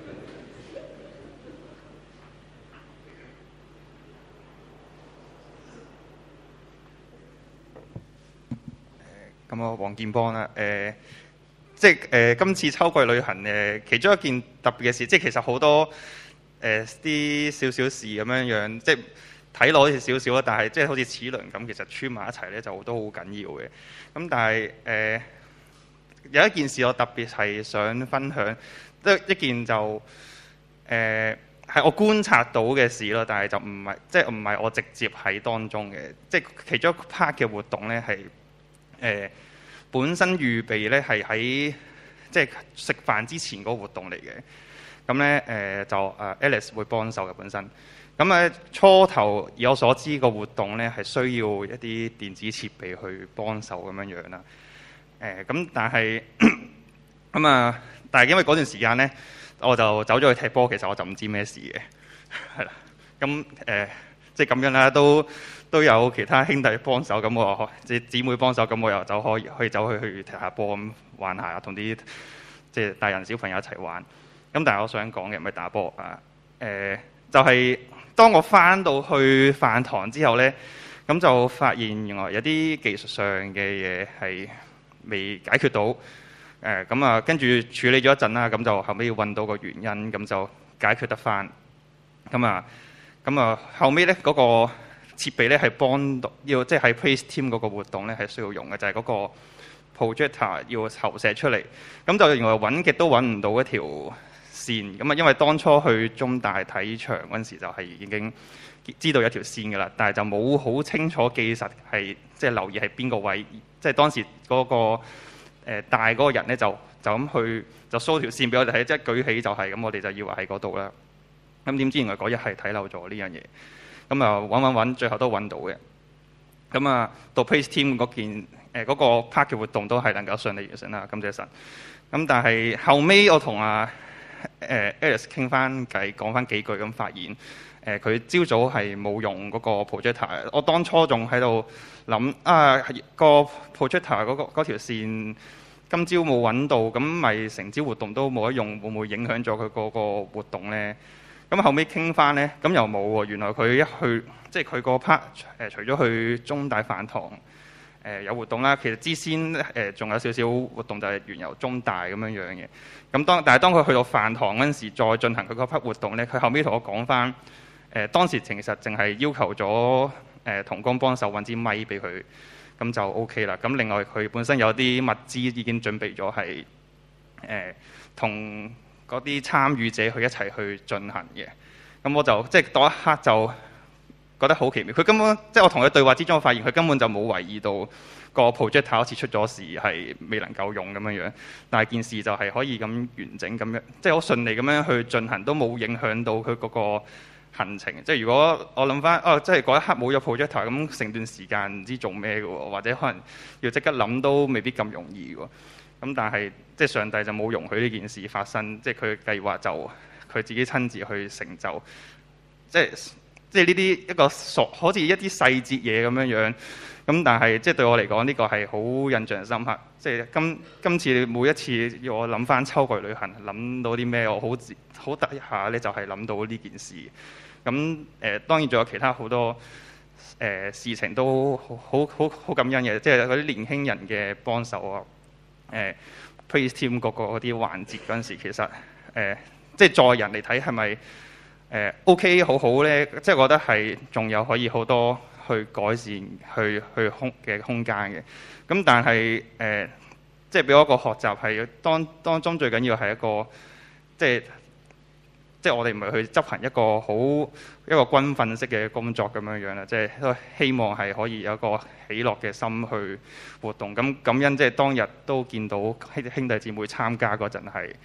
咁我黃建邦啦，誒、呃，即係誒、呃、今次秋季旅行誒、呃，其中一件特別嘅事，即係其實好多誒啲少少事咁樣樣，即係睇落好似少少啦，但係即係好似齒輪咁，其實穿埋一齊咧就都好緊要嘅。咁但係誒。呃有一件事我特別係想分享，即係一件就誒係、呃、我觀察到嘅事咯，但係就唔係即係唔係我直接喺當中嘅，即係其中一 part 嘅活動咧係誒本身預備咧係喺即係食飯之前嗰個活動嚟嘅。咁咧誒就誒 Alice 會幫手嘅本身。咁咧初頭以我所知個活動咧係需要一啲電子設備去幫手咁樣樣啦。誒咁，但係咁啊，但係因為嗰段時間咧，我就走咗去踢波，其實我就唔知咩事嘅，係啦。咁誒、呃，即係咁樣啦，都都有其他兄弟幫手，咁我即係姊妹幫手，咁我又走可以可以走去去踢下波咁玩下，同啲即係大人小朋友一齊玩。咁但係我想講嘅唔係打波啊，誒、呃、就係、是、當我翻到去飯堂之後咧，咁就發現原來有啲技術上嘅嘢係未解決到，誒咁啊，跟住處理咗一陣啦，咁就後尾要揾到個原因，咁就解決得翻。咁啊，咁啊後尾咧嗰個設備咧係幫到，要即係喺 Praise Team 嗰個活動咧係需要用嘅，就係、是、嗰個 projector 要投射出嚟。咁就原來揾極都揾唔到一條線，咁啊因為當初去中大睇場嗰陣時就係已經知道有條線㗎啦，但係就冇好清楚記實係即係留意係邊個位。即係當時嗰、那個誒、呃、大嗰個人咧，就就咁去就 show 條線俾我哋睇，即係舉起就係、是、咁，我哋就以為喺嗰度啦。咁點知原來嗰日係睇漏咗呢樣嘢，咁啊揾揾揾，最後都揾到嘅。咁啊到 Praise Team 嗰件誒嗰、呃那個 part 嘅活動都係能夠順利完成啦，感謝神。咁但係後尾我同阿誒 Alice 傾翻偈，講翻幾句咁，發現誒佢朝早係冇用嗰個 projector。我當初仲喺度諗啊，個 projector 嗰個嗰條線今朝冇揾到，咁咪成朝活動都冇得用，會唔會影響咗佢嗰個活動呢？咁後尾傾翻呢，咁又冇喎。原來佢一去，即係佢個 part 誒，除咗去中大飯堂誒、呃、有活動啦，其實之先誒仲有少少活動就係緣由中大咁樣樣嘅。咁當但係當佢去到飯堂嗰陣時，再進行佢嗰 part 活動呢，佢後尾同我講翻誒當時其實淨係要求咗誒同工幫手揾支咪俾佢，咁就 O K 啦。咁另外佢本身有啲物資已經準備咗係誒同嗰啲參與者去一齊去進行嘅。咁我就即係嗰一刻就覺得好奇妙。佢根本即係我同佢對話之中，我發現佢根本就冇懷疑到個 projector 好似出咗事係未能夠用咁樣樣。但係件事就係可以咁完整咁樣，即係好順利咁樣去進行，都冇影響到佢嗰個行程。即係如果我諗翻，哦，即係嗰一刻冇咗 projector，咁成段時間唔知做咩嘅喎，或者可能要即刻諗都未必咁容易喎。咁但係即係上帝就冇容許呢件事發生，即係佢計劃就佢自己親自去成就，即係即係呢啲一個傻，好似一啲細節嘢咁樣樣。咁但係即係對我嚟講，呢個係好印象深刻。即係今今次每一次要我諗翻秋季旅行，諗到啲咩，我好好突一下咧，就係諗到呢件事。咁誒、呃、當然仲有其他好多誒、呃、事情都好好好感恩嘅，即係嗰啲年輕人嘅幫手啊。誒、呃、Praise Team 嗰個嗰啲環節嗰陣時，其實誒、呃、即係在人嚟睇係咪誒 OK 好好咧？即係覺得係仲有可以好多去改善、去去空嘅空間嘅。咁但係誒、呃、即係俾我一個學習係當當中最緊要係一個即係即係我哋唔係去執行一個好一個軍訓式嘅工作咁樣樣啦，即係都希望係可以有一個喜樂嘅心去活動。咁感恩即係當日都見到兄弟姊妹參加嗰陣係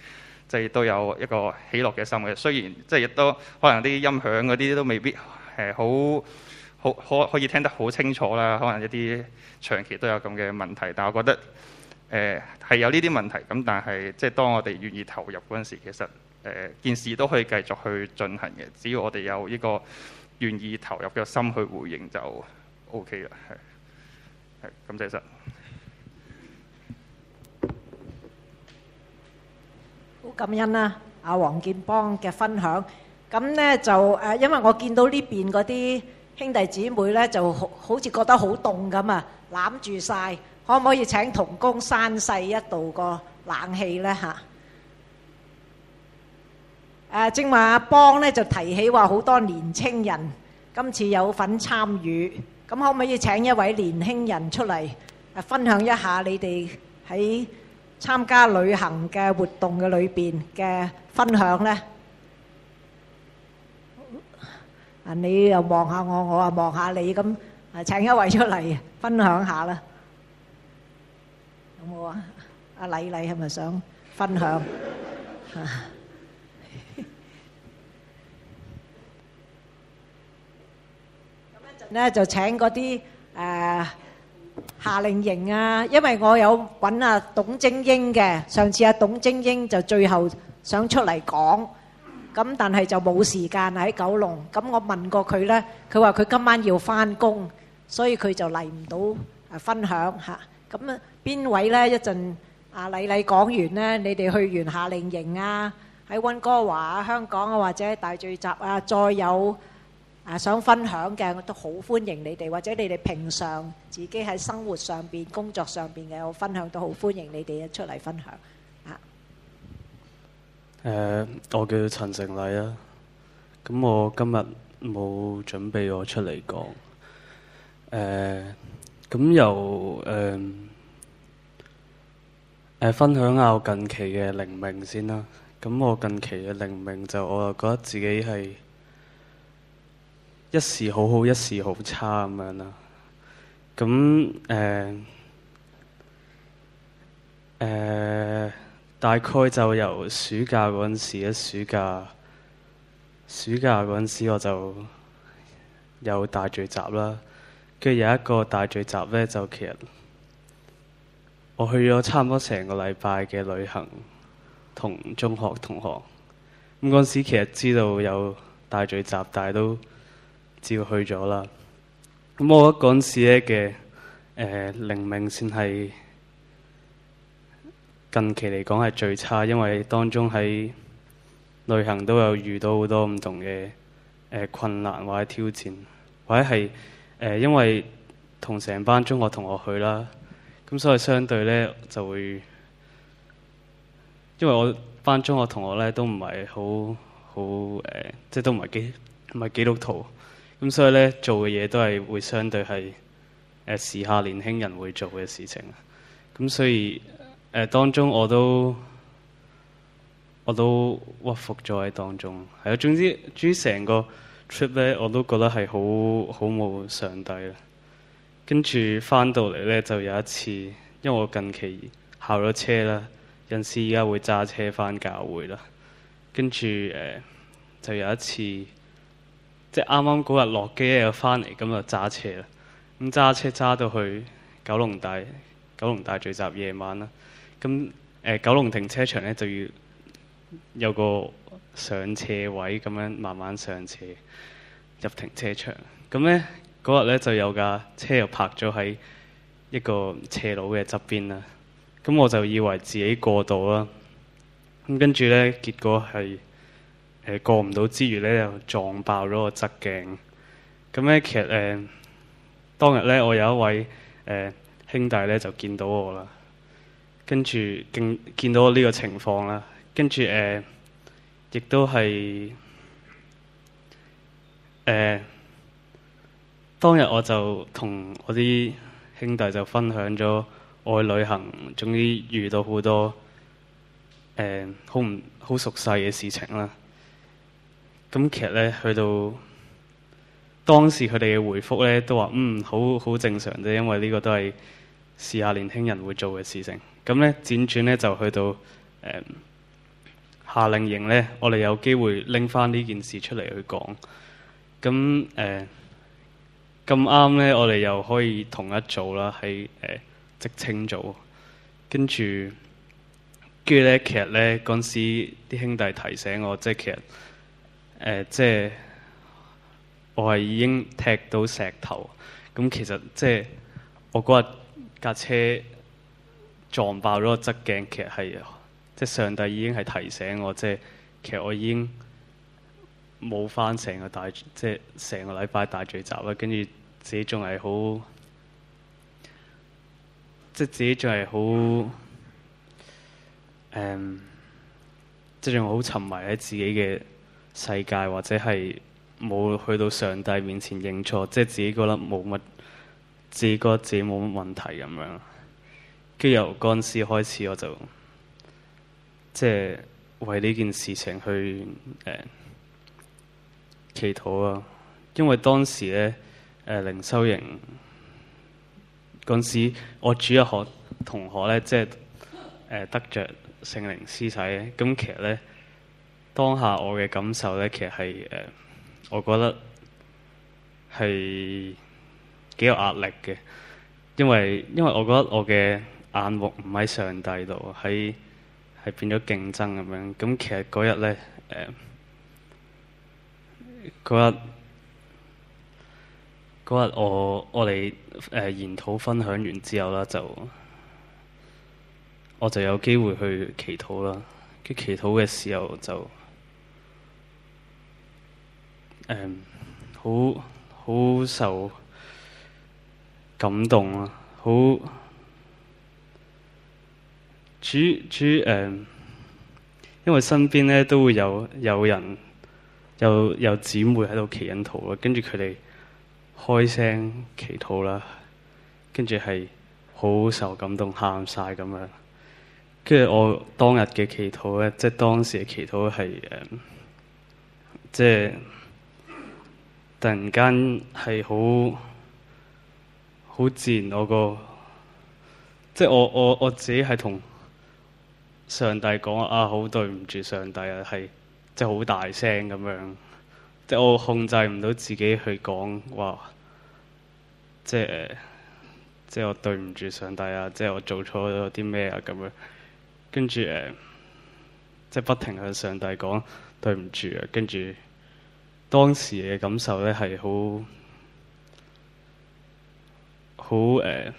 即係都有一個喜樂嘅心嘅。雖然即係亦都可能啲音響嗰啲都未必誒好好可可以聽得好清楚啦，可能一啲長期都有咁嘅問題。但係我覺得誒係、呃、有呢啲問題，咁但係即係當我哋願意投入嗰陣時，其實誒、呃、件事都可以繼續去進行嘅。只要我哋有呢個願意投入嘅心去回應就 O K 啦。係係，感謝神。 好感恩啦，阿黃建邦嘅分享。咁呢就誒，因為我見到呢邊嗰啲兄弟姊妹呢，就好好似覺得好凍咁啊，攬住晒。可唔可以請同工閂細一度個冷氣呢？嚇？誒，正話阿邦呢就提起話好多年青人今次有份參與，咁可唔可以請一位年輕人出嚟誒分享一下你哋喺參加旅行嘅活動嘅裏邊嘅分享呢？啊，你又望下我，我又望下你，咁啊請一位出嚟分享下啦，有冇啊？阿麗麗係咪想分享？咁一陣咧就請嗰啲誒夏令營啊，因為我有揾阿董晶英嘅，上次阿董晶英就最後想出嚟講，咁但係就冇時間喺九龍。咁我問過佢呢，佢話佢今晚要返工，所以佢就嚟唔到誒分享嚇。咁啊邊位呢？一陣阿麗麗講完呢，你哋去完夏令營啊，喺溫哥華啊、香港啊或者大聚集啊，再有啊想分享嘅，我都好歡迎你哋，或者你哋平常自己喺生活上邊、工作上邊嘅有分享，都好歡迎你哋出嚟分享啊。 誒，我叫陳成禮啊。咁我今日冇準備我出嚟講。誒，咁由誒誒分享下我近期嘅靈命先啦。咁我近期嘅靈命就我又覺得自己係一時好好，一時好差咁樣啦。咁誒誒，大概就由暑假嗰陣時咧，暑假暑假嗰陣時我就有大聚集啦。跟住有一個大聚集咧，就其實我去咗差唔多成個禮拜嘅旅行，同中學同學。咁嗰陣時其實知道有大聚集，但係都照去咗啦。咁我覺得嗰陣時咧嘅誒靈命先係近期嚟講係最差，因為當中喺旅行都有遇到好多唔同嘅誒、呃、困難或者挑戰，或者係誒、呃、因為同成班中學同學去啦，咁所以相對咧就會，因為我班中學同學咧都唔係好好誒，即係都唔係基唔係基督徒。咁所以咧做嘅嘢都係會相對係誒、呃、時下年輕人會做嘅事情。咁所以誒、呃、當中我都我都屈服咗喺當中。係啊，總之至於成個 trip 咧，我都覺得係好好冇上帝啦。跟住翻到嚟咧，就有一次，因為我近期考咗車啦，有陣時而家會揸車翻教會啦。跟住誒、呃、就有一次。即係啱啱嗰日落機又翻嚟，咁就揸車啦。咁揸車揸到去九龍大九龍大聚集夜晚啦。咁誒、呃、九龍停車場咧就要有個上斜位咁樣慢慢上斜入停車場。咁咧嗰日咧就有架車又泊咗喺一個斜路嘅側邊啦。咁我就以為自己過到啦。咁跟住咧結果係。誒過唔到之餘咧，又撞爆咗個側鏡。咁咧，其實誒、呃、當日咧，我有一位誒、呃、兄弟咧就見到我啦，跟住見見到我呢個情況啦，跟住誒亦都係誒、呃、當日我就同我啲兄弟就分享咗我去旅行，終於遇到好多誒好唔好熟悉嘅事情啦。咁其實咧，去到當時佢哋嘅回覆咧，都話嗯好好正常啫，因為呢個都係時下年輕人會做嘅事情。咁咧，輾轉咧就去到誒夏令營呢，我哋有機會拎翻呢件事出嚟去講。咁誒咁啱呢，我哋又可以同一組啦，喺誒職青組。跟住跟住咧，其實咧嗰陣時啲兄弟提醒我，即係其實誒、呃、即係我係已經踢到石頭。咁其實即係我嗰日架車撞爆咗個側鏡，其實係即係上帝已經係提醒我，即係其實我已經冇返成個大即係成個禮拜大聚集啦。跟住自己仲係好，即係自己仲係好誒，即係仲好沉迷喺自己嘅世界，或者係冇去到上帝面前認錯，即係自己覺得冇乜，自己覺得自己冇乜問題咁樣。跟住由嗰陣時開始，我就即係為呢件事情去誒、呃、祈禱啊。因為當時咧誒靈修營嗰陣時，我主日學同學咧即係誒、呃、得着聖靈施洗。咁其實咧當下我嘅感受咧，其實係誒、呃、我覺得係幾有壓力嘅，因為因為我覺得我嘅眼目唔喺上帝度，喺係變咗競爭咁樣。咁其實嗰日咧，誒嗰日嗰日我我哋誒研討分享完之後啦，就我就有機會去祈禱啦。跟祈禱嘅時候就誒好好受感動啊，好〜主主誒、呃，因為身邊咧都會有有人有有姊妹喺度祈緊禱啦，跟住佢哋開聲祈禱啦，跟住係好受感動，喊晒咁樣。跟住我當日嘅祈禱咧，即係當時嘅祈禱係誒，即係突然間係好好自然，我個即係我我我自己係同上帝講啊，好對唔住上帝啊，係即係好大聲咁樣，即係我控制唔到自己去講話，即係誒，即係我對唔住上帝啊，即係我做錯咗啲咩啊咁樣，跟住誒，即係不停向上帝講對唔住啊，跟住當時嘅感受咧係好好誒，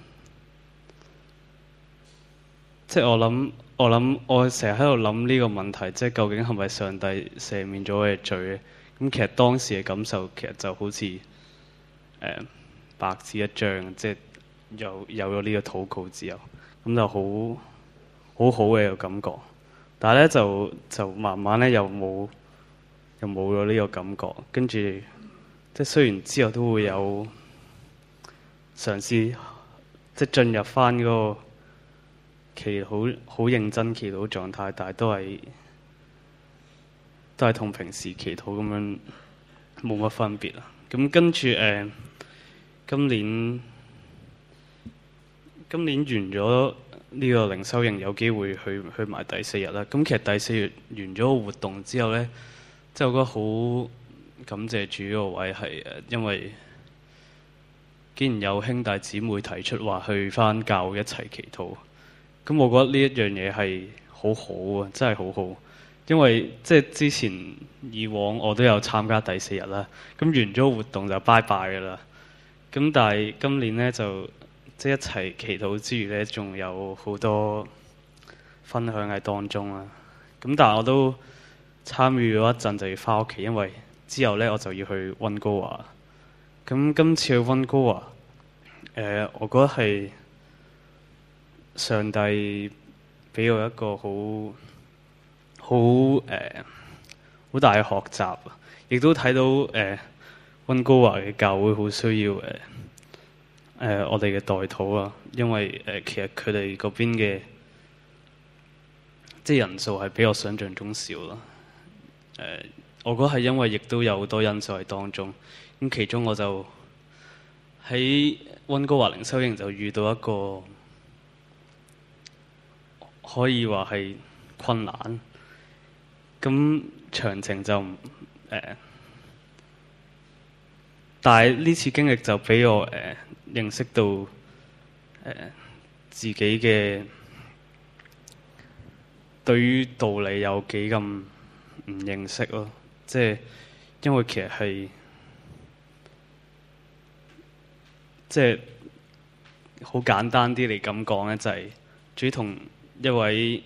即係我諗。我諗我成日喺度諗呢個問題，即係究竟係咪上帝赦免咗我嘅罪咧？咁其實當時嘅感受其實就好似誒、呃、白紙一張，即係有有咗呢個禱告之後，咁就好好好嘅一個感覺。但係咧就就慢慢咧又冇又冇咗呢個感覺，跟住即係雖然之後都會有嘗試即係進入翻嗰個祈禱好好認真祈禱狀態，但係都係都係同平時祈禱咁樣冇乜分別啦。咁跟住誒、呃，今年今年完咗呢個靈修營，有機會去去埋第四日啦。咁其實第四日完咗個活動之後咧，即係我覺得好感謝主個位係誒，因為既然有兄弟姊妹提出話去返教會一齊祈禱。咁我覺得呢一樣嘢係好好啊，真係好好。因為即係之前以往我都有參加第四日啦，咁完咗活動就拜拜㗎啦。咁但係今年呢，就即係一齊祈禱之餘呢，仲有好多分享喺當中啦。咁但係我都參與咗一陣就要返屋企，因為之後呢，我就要去溫哥華。咁今次去溫哥華，誒，我覺得係上帝俾我一個好好誒好大嘅學習，亦都睇到誒溫哥華嘅教會好需要誒誒、呃、我哋嘅代禱啊，因為誒、呃、其實佢哋嗰邊嘅即係人數係比我想象中少啦。誒、呃，我覺得係因為亦都有好多因素喺當中。咁其中我就喺溫哥華靈修營就遇到一個可以話係困難， 咁詳情就唔誒、呃，但係呢次經歷就俾我誒、呃、認識到誒、呃、自己嘅對於道理有幾咁唔認識咯，即係因為其實係即係好簡單啲嚟咁講咧，就係主要同一位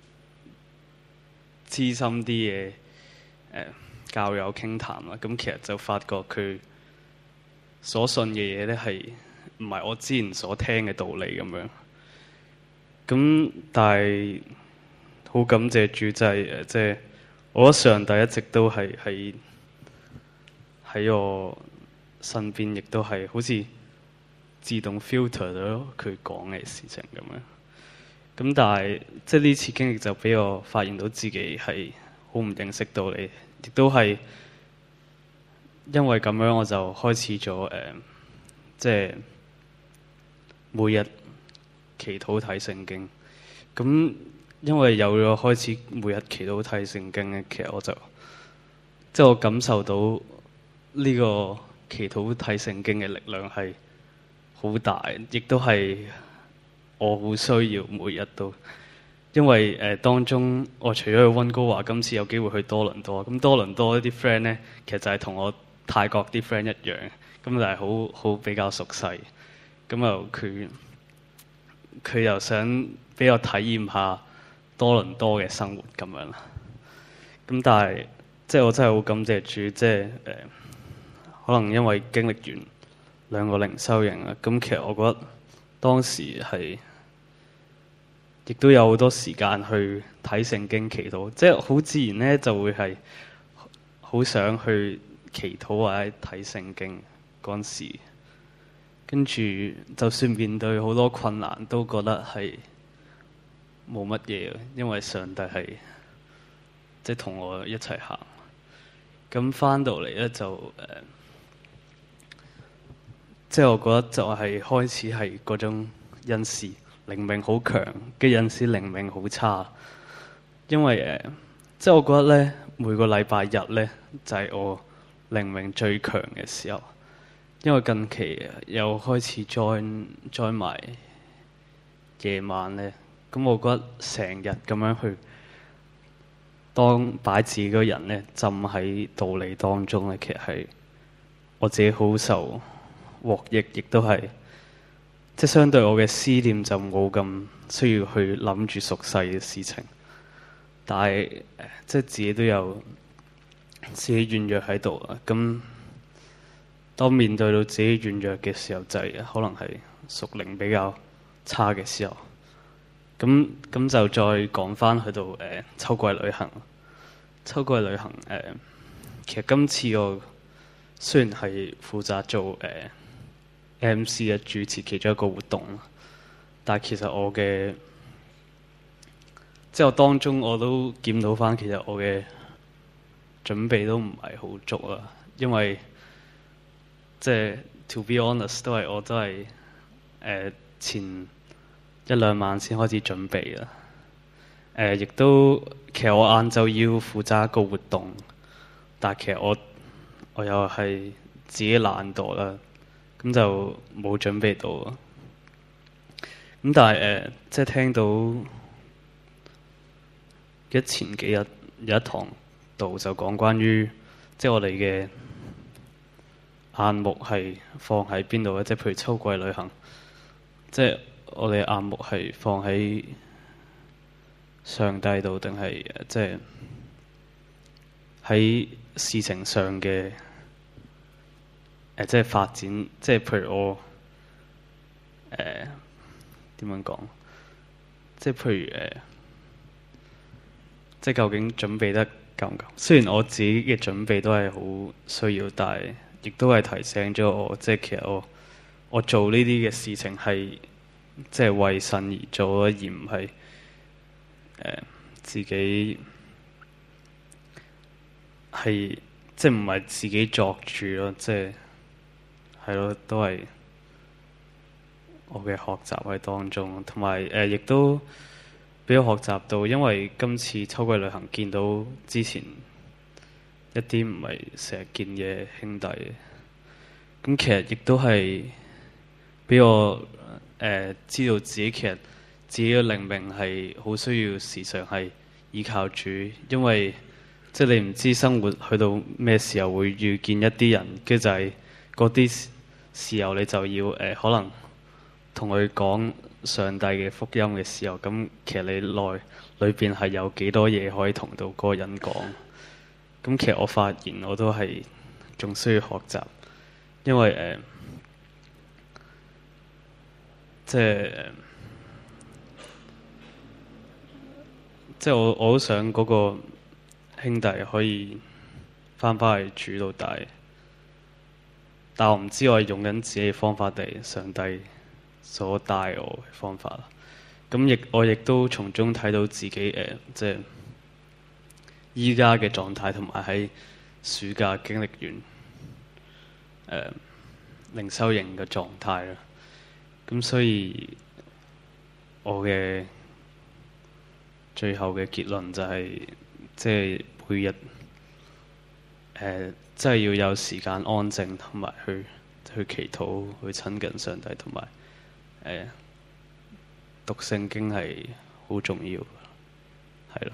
資深啲嘅誒教友傾談啦，咁其實就發覺佢所信嘅嘢咧係唔係我之前所聽嘅道理咁樣。咁但係好感謝主，就係誒，即係我覺得上帝一直都係喺喺我身邊，亦都係好似自動 filter 咗佢講嘅事情咁樣。咁但係即係呢次經歷就俾我發現到自己係好唔認識道理，亦都係因為咁樣我就開始咗誒、呃，即係每日祈禱睇聖經。咁因為有咗開始每日祈禱睇聖經咧，其實我就即係我感受到呢個祈禱睇聖經嘅力量係好大，亦都係我好需要每日都，因為誒、呃、當中我除咗去溫哥華，今次有機會去多倫多，咁多倫多啲 friend 咧，其實就係同我泰國啲 friend 一樣，咁就係好好比較熟悉，咁又佢佢又想俾我體驗下多倫多嘅生活咁樣啦。咁但係即係我真係好感謝主，即係誒、呃、可能因為經歷完兩個靈修營啦，咁其實我覺得當時係亦都有好多時間去睇聖經祈禱，即係好自然咧就會係好想去祈禱或者睇聖經嗰陣時，跟住就算面對好多困難，都覺得係冇乜嘢，因為上帝係即係同我一齊行。咁翻到嚟咧就誒、呃，即係我覺得就係開始係嗰種恩賜靈命好強嘅恩賜，靈命好差。因為誒、呃，即係我覺得咧，每個禮拜日咧就係、是、我靈命最強嘅時候。因為近期又開始 join join 埋夜晚咧，咁我覺得成日咁樣去當擺自己個人咧浸喺道理當中咧，其實係我自己好受獲益，亦都係即係相對我嘅思念就冇咁需要去諗住俗世嘅事情，但係即係自己都有自己軟弱喺度啦。咁當面對到自己軟弱嘅時候，就係、是、可能係屬靈比較差嘅時候。咁咁就再講翻去到誒、呃、秋季旅行。秋季旅行誒、呃，其實今次我雖然係負責做誒、呃、M C 嘅主持其中一個活動，但係其實我嘅即係我當中我都見到翻，其實我嘅準備都唔係好足啦，因為即係 to be honest 都係我都係誒、呃、前一兩晚先開始準備啦。誒、呃，亦都其實我晏晝要負責一個活動，但係其實我我又係自己懶惰啦，咁就冇準備到。咁但係誒、呃，即係聽到一前幾日有一堂道就講關於即係我哋嘅眼目係放喺邊度咧？即係譬如秋季旅行，即係我哋眼目係放喺上帝度，定係即係喺事情上嘅誒、呃，即係發展，即係譬如我誒點樣講？即係譬如誒、呃，即係究竟準備得夠唔夠？雖然我自己嘅準備都係好需要，但係亦都係提醒咗我，即係其實我我做呢啲嘅事情係即係為神而做，而唔係誒自己係即係唔係自己作主咯，即係係咯，都係我嘅學習喺當中，同埋誒亦都俾我學習到，因為今次秋季旅行見到之前一啲唔係成日見嘅兄弟，咁其實亦都係俾我誒、呃、知道自己其實自己嘅靈命係好需要時常係依靠主，因為即係你唔知生活去到咩時候會遇見一啲人，跟住就係嗰啲時候你就要誒、呃、可能同佢講上帝嘅福音嘅時候，咁其實你內裏邊係有幾多嘢可以同到嗰個人講。咁其實我發現我都係仲需要學習，因為誒、呃、即係即係我我好想嗰個兄弟可以翻返去主度大，但我唔知我係用緊自己嘅方法定上帝所帶我嘅方法啦。咁亦我亦都從中睇到自己誒、呃，即係依家嘅狀態，同埋喺暑假經歷完誒、呃、靈修營嘅狀態啦。咁所以我嘅最後嘅結論就係、是，即係每日誒，即係要有時間安靜，同埋去去祈禱，去親近上帝，同埋誒讀聖經係好重要嘅，係咯。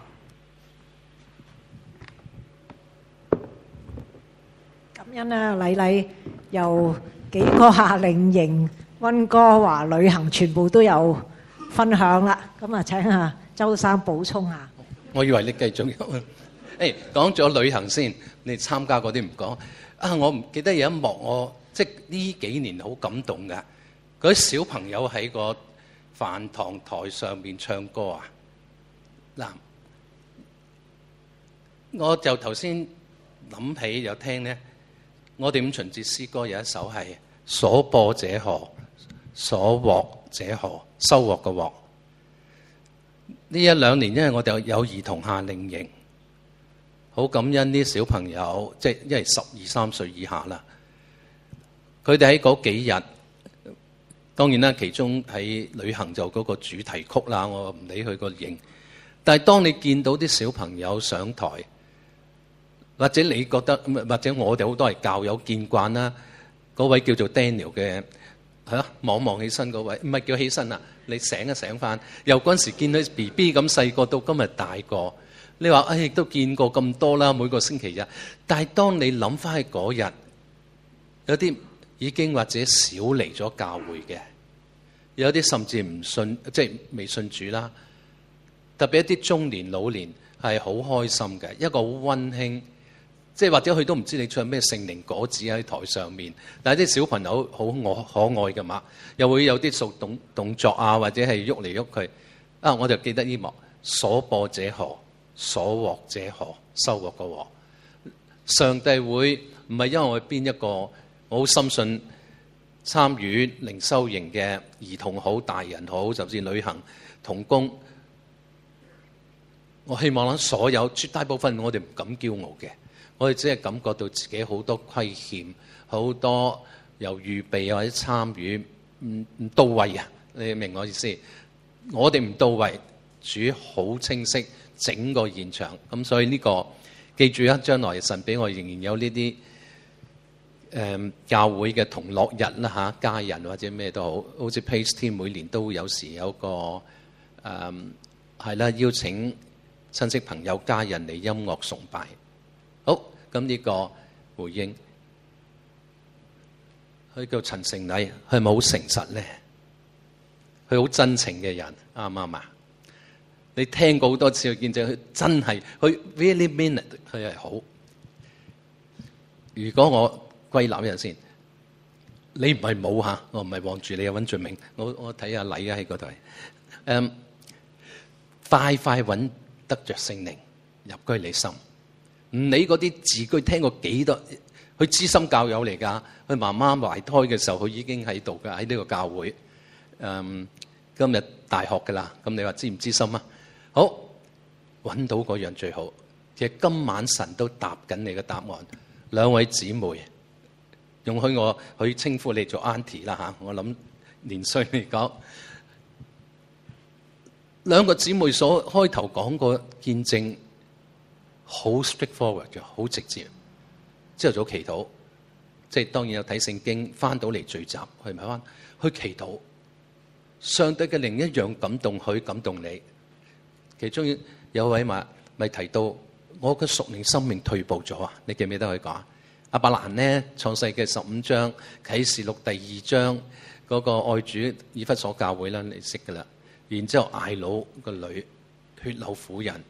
感恩啊，禮禮由幾個夏令營、溫哥華旅行全部都有分享啦。咁啊，請啊周生補充下。 我以為你繼續有。誒，講咗旅行先，你參加嗰啲唔講啊！我唔記得有一幕，我即係呢幾年好感動㗎。嗰啲小朋友喺個飯堂台上面唱歌啊！嗱，我就頭先諗起有聽咧，我哋五旬節詩歌有一首係所播者何，所獲者何，收穫嘅獲。呢一兩年，因為我哋有兒童夏令營。好感恩啲小朋友，即係因為十二三歲以下啦。佢哋喺嗰幾日，當然啦，其中喺旅行就嗰個主題曲啦，我唔理佢個型。但係當你見到啲小朋友上台，或者你覺得，或者我哋好多係教友見慣啦，嗰位叫做 Daniel 嘅，係啊，望望起身嗰位，唔係叫起身啊，你醒一醒翻。由嗰陣時見到 B B 咁細個到今日大個。你話誒，亦都見過咁多啦，每個星期日。但係當你諗翻起嗰日，有啲已經或者少嚟咗教會嘅，有啲甚至唔信，即係未信主啦。特別一啲中年老年係好開心嘅，一個好溫馨。即係或者佢都唔知你唱咩聖靈果子喺台上面，但係啲小朋友好可可愛㗎嘛，又會有啲數動動作啊，或者係喐嚟喐去。啊，我就記得呢幕所播者何，所獲者何，收穫個獲。上帝會唔係因為我邊一個，我好深信參與靈修營嘅兒童好、大人好，甚至旅行同工，我希望所有絕大部分我哋唔敢驕傲嘅，我哋只係感覺到自己好多虧欠，好多由預備或者參與唔唔到位啊！你明我意思？我哋唔到位，主好清晰。整個現場咁，所以呢、這個記住啊，將來神俾我仍然有呢啲誒教會嘅同樂日啦嚇，家人或者咩都好，好似 Pace Team 每年都有時有個誒係啦，邀請親戚朋友家人嚟音樂崇拜。好，咁呢個回應，佢叫陳成禮，佢係咪好誠實咧？佢好真情嘅人，啱唔啱啊？你聽過好多次，佢見證佢真係，佢 really mean it，佢係好。如果我歸納一下先，你唔係冇嚇，我唔係望住你啊，揾罪名。我我睇下禮啊喺嗰度。誒，快快揾得着聖靈入居你心，唔理嗰啲字句聽過幾多，佢知心教友嚟㗎。佢媽媽懷胎嘅時候，佢已經喺度㗎，喺呢個教會。誒，今日大學㗎啦，咁你話知唔知心啊？好，揾到嗰樣最好。其實今晚神都答緊你嘅答案。兩位姊妹，容許我去稱呼你做 Auntie 啦嚇。我諗年歲嚟講， 兩個姊妹所開頭講個見證好 straightforward 嘅，好直接。朝頭早祈禱，即係當然有睇聖經，翻到嚟聚集，係咪翻去祈禱？上帝嘅靈一樣感動佢，感動你。其中有位咪咪提到，我嘅屬靈生命退步咗啊！你記唔記得佢講？亞伯蘭呢，創世記十五章，啟示錄第二章嗰、那個愛主以弗所教會啦，你識噶啦。然之後艾魯個女血流婦人，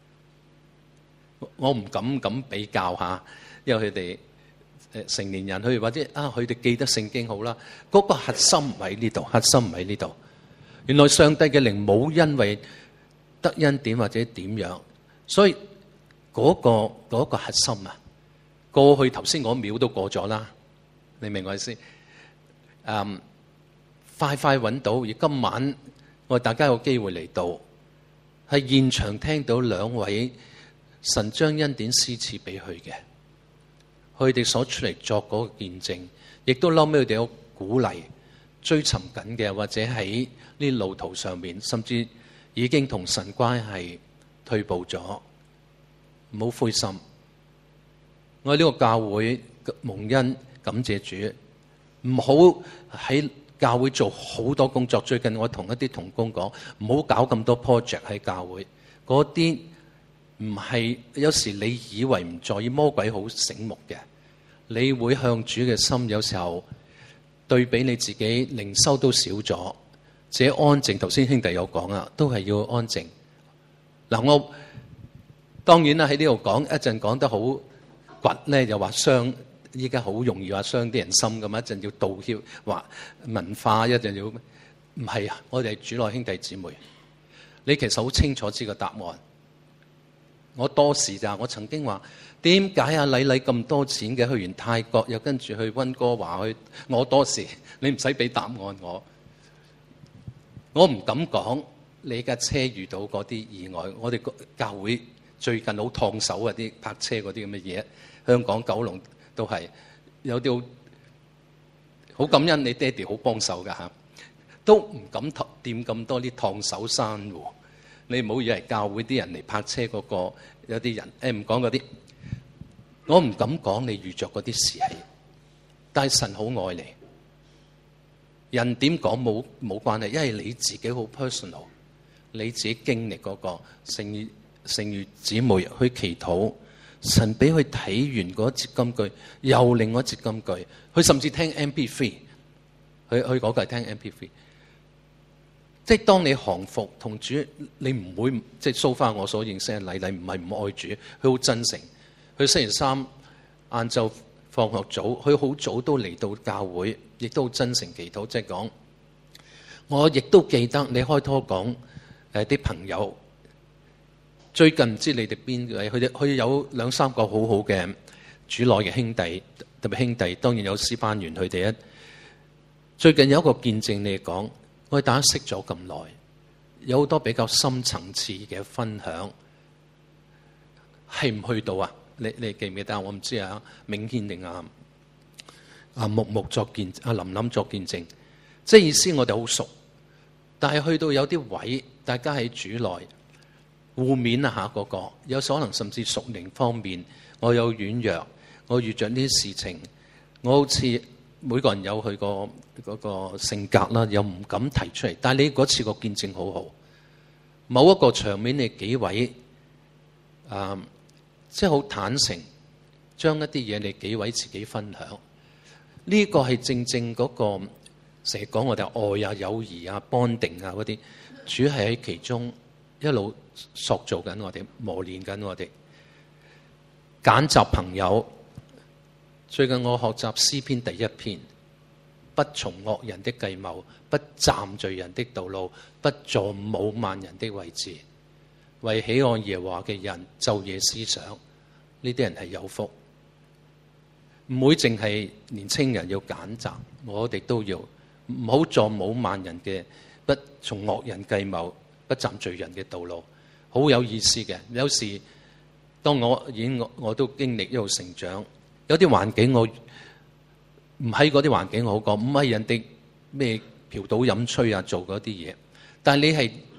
我唔敢咁比較下。因為佢哋誒成年人，佢或者啊，佢哋記得聖經好啦。嗰、那個核心唔喺呢度，核心唔喺呢度。原來上帝嘅靈冇因為得恩典或者點樣，所以嗰、那個嗰、那個核心啊，過去頭先嗰秒都過咗啦。你明我意思？嗯，快快揾到，而今晚我哋大家有機會嚟到，係現場聽到兩位神將恩典施賜俾佢嘅。佢哋所出嚟作嗰個見證，亦都嬲尾佢哋有鼓勵追尋緊嘅，或者喺呢路途上面，甚至已經同神關係退步咗，唔好灰心。我喺呢個教會蒙恩，感謝主，唔好喺教會做好多工作。最近我同一啲同工講，唔好搞咁多 project 喺教會，嗰啲唔係，有時你以為唔在意，魔鬼好醒目嘅。你會向主嘅心，有時候對比你自己靈修都少咗，自己安靜。頭先兄弟有講啊，都係要安靜。嗱，我當然啦，喺呢度講一陣講得好倔咧，又話傷，依家好容易話傷啲人心咁，一陣要道歉，話文化一陣要唔係啊？我哋係主內兄弟姊妹，你其實好清楚知個答案。我多時咋，我曾經話點解啊禮禮咁多錢嘅，去完泰國又跟住去溫哥華去，我多時你唔使俾答案我，我唔敢講你架車遇到嗰啲意外。我哋教會最近好燙手啊，啲泊車嗰啲咁嘅嘢，香港九龍都係有啲好好感恩你爹哋好幫手㗎嚇，都唔敢掂咁多啲燙手山芋。你唔好以為教會啲人嚟泊車嗰個有啲人，誒唔講嗰啲，我唔敢講你遇着嗰啲事係，但係神好愛你，人點講冇冇關係，因為你自己好 personal， 你自己經歷嗰個聖與聖與姊妹去祈禱，神俾佢睇完嗰節金句，又另外一節金句，佢甚至聽 M P 三，佢佢嗰個係聽 M P 三。即係當你降服同主，你唔會即係蘇翻我所認識嘅禮禮，唔係唔愛主，佢好真誠。佢星期三晏晝放學早，佢好早都嚟到教會，亦都好真誠祈禱。即係講，我亦都記得你開拖講誒啲朋友，最近唔知你哋邊位，佢哋佢有兩三個好好嘅主內嘅兄弟，特別兄弟，當然有師班員佢哋一。最近有一個見證你哋講。我哋大家識咗咁耐，有好多比較深層次嘅分享，係唔去到啊？你你記唔記得？我唔知啊，銘軒定啊啊木木作見，阿林林作見證，即係意思我哋好熟，但係去到有啲位，大家喺主內互勉啊下嗰個，有可能甚至屬靈方面，我有軟弱，我遇着呢啲事情，我好似。每個人有佢個嗰個性格啦，又唔敢提出嚟。但係你嗰次個見證好好，某一個場面你幾位啊，即係好坦誠，將一啲嘢你幾位自己分享。呢、這個係正正嗰、那個成日講我哋愛啊、友誼啊、bonding 啊嗰啲，主係喺其中一路塑造緊我哋，磨練緊我哋，揀擇朋友。最近我學習詩篇第一篇，不從惡人的計謀，不站罪人的道路，不坐侮慢人的位置，為喜愛耶和華嘅人晝夜思想，呢啲人係有福。唔會淨係年青人要揀擇，我哋都要唔好坐侮慢人嘅，不從惡人計謀，不站罪人嘅道路，好有意思嘅。有時當我已經我，我都經歷一路成長。有啲環境我唔喺嗰啲環境好講，唔係人哋咩嫖賭飲吹啊做嗰啲嘢，但係你係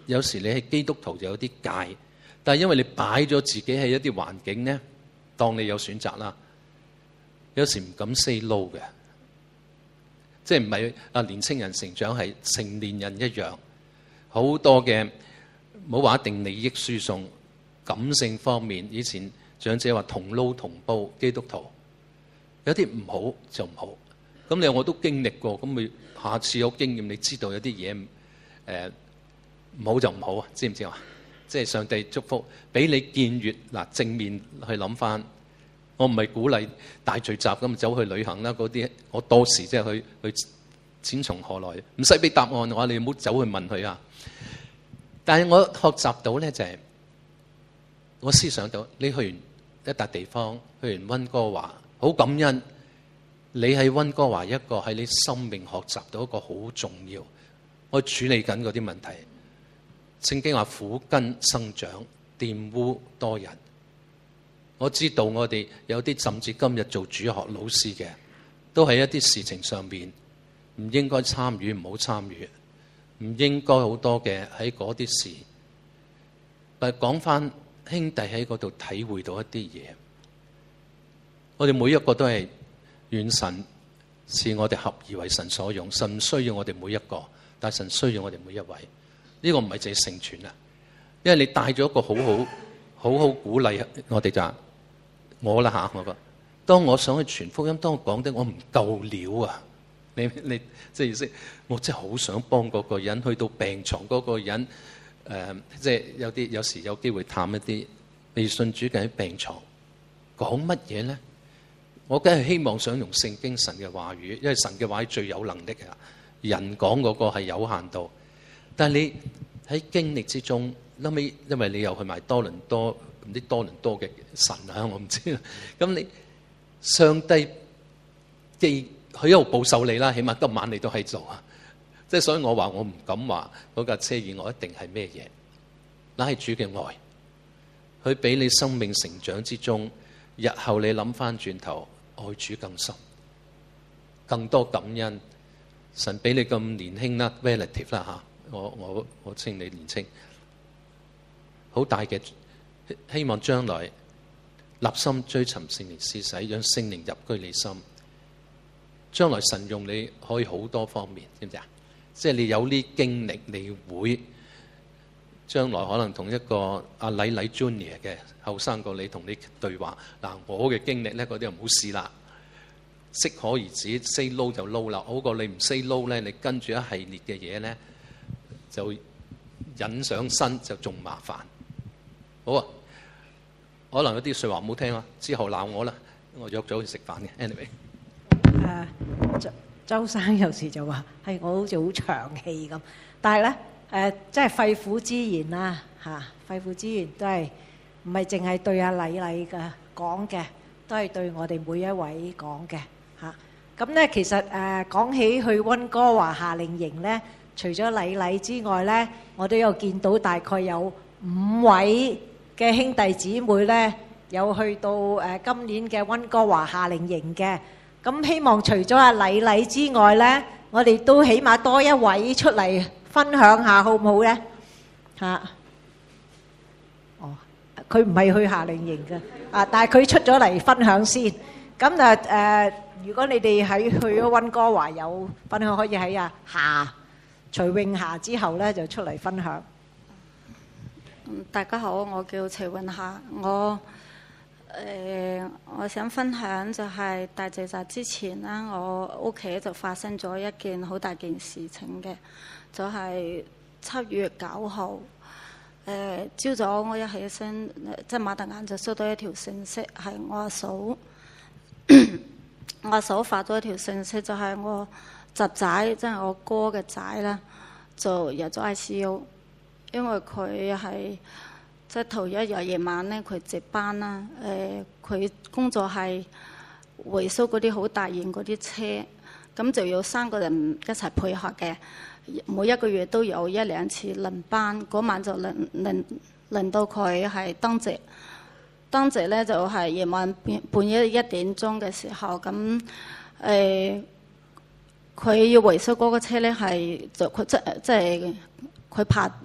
有時你係基督徒就有啲戒，但係因為你擺咗自己喺一啲環境咧，當你有選擇啦，有時唔敢 say no 嘅，即係唔係啊年青人成長係成年人一樣，好多嘅冇話一定利益輸送，感性方面，以前長者話同撈同煲，基督徒有啲唔好就唔好。咁你我都經歷過，咁咪下次有經驗，你知道有啲嘢誒唔好就唔好啊，知唔知啊？即係上帝祝福，俾你見越嗱正面去諗翻。我唔係鼓勵大聚集咁走去旅行啦，嗰啲我多時即係去去錢從何來？唔使俾答案嘅話，你唔好走去問佢啊。但係我學習到咧就係、是，我思想到你去完一笪地方，去完溫哥華，好感恩。你喺溫哥華一個喺你生命學習到一個好重要，我處理緊嗰啲問題。聖經話苦根生長，玷污多人。我知道我哋有啲甚至今日做主學老師嘅，都喺一啲事情上面唔應該參與，唔好參與，唔應該好多嘅喺嗰啲事。但係講翻兄弟喺嗰度體會到一啲嘢，我哋每一個都係願神是我哋合而為神所用，神唔需要我哋每一個，但係神需要我哋每一位。呢、這個唔係淨係成全啊，因為你帶咗一個好好好好鼓勵我哋就我啦嚇，我覺得當我想去傳福音，當我講得我唔夠料啊，你你即係意思，我真係好想幫嗰個人，去到病床嗰個人，誒、呃，即係有啲有時有機會探一啲未信主嘅喺病床，講乜嘢咧？我梗係希望想用聖經神嘅話語，因為神嘅話語最有能力嘅，人講嗰個係有限度。但係你喺經歷之中，後尾因為你又去埋多倫多，唔知多倫多嘅神啊，我唔知。咁你上帝既佢一路保守你啦，起碼今晚你都喺度啊。即係所以我話我唔敢話嗰架車以外一定係咩嘢，那係主嘅愛，佢俾你生命成長之中，日後你諗翻轉頭，愛主更深，更多感恩。神俾你咁年輕啦 ，relative 啦嚇。我我我稱你年青，好大嘅希望將來立心追尋聖靈施洗，讓聖靈入居你心。將來神用你可以好多方面，知唔知啊？即係你有呢經歷，你會將來可能同一個阿禮禮 Junior 嘅後生過你同你對話。嗱，我嘅經歷咧，嗰啲唔好試啦，適可而止 ，say no 就 no 啦。好過你唔 say no 咧，你跟住一系列嘅嘢咧。就引上身就仲麻煩。好啊，可能有啲説話唔好聽啊，之後鬧我啦。我約咗去食飯嘅。Anyway， 誒、uh, 周周生有時就話係我好似好長氣咁，但係咧誒，即係肺腑之言啦嚇，肺腑之言都係唔係淨係對阿禮禮嘅講嘅，都係對我哋每一位講嘅嚇。咁、啊、咧其實誒、uh, 講起去溫哥華夏令營咧。除咗禮禮之外咧，我都有見到大概有五位嘅兄弟姊妹咧，有去到誒今年嘅溫哥華夏令營嘅。咁希望除咗阿禮禮之外咧，我哋都起碼多一位出嚟分享下，好唔好咧？嚇！哦，佢唔係去夏令營嘅，啊，但係佢出咗嚟分享先。咁就誒，如果你哋喺去咗溫哥華有分享，可以喺啊下。徐永霞之後咧就出嚟分享。 大家好，我叫徐永霞。我誒、呃，我想分享就係大聚集之前啦，我屋企就發生咗一件好大件事情嘅，就係、是、七月九號誒朝早我一起身，即係擘大眼就收到一條信息，係我阿嫂，我阿嫂發咗一條信息，就係、是、我侄仔，即係我哥嘅仔啦，就入咗 I C U， 因為佢係即係頭一日夜晚咧，佢值班啦。誒、呃，佢工作係維修嗰啲好大型嗰啲車，咁就要三個人一齊配合嘅。每一個月都有一兩次輪班，嗰晚就輪輪輪到佢係當值。當值咧就係、是、夜晚半夜一點鐘嘅時候，咁誒。呃佢要維修嗰個車咧，係就佢即即係佢拍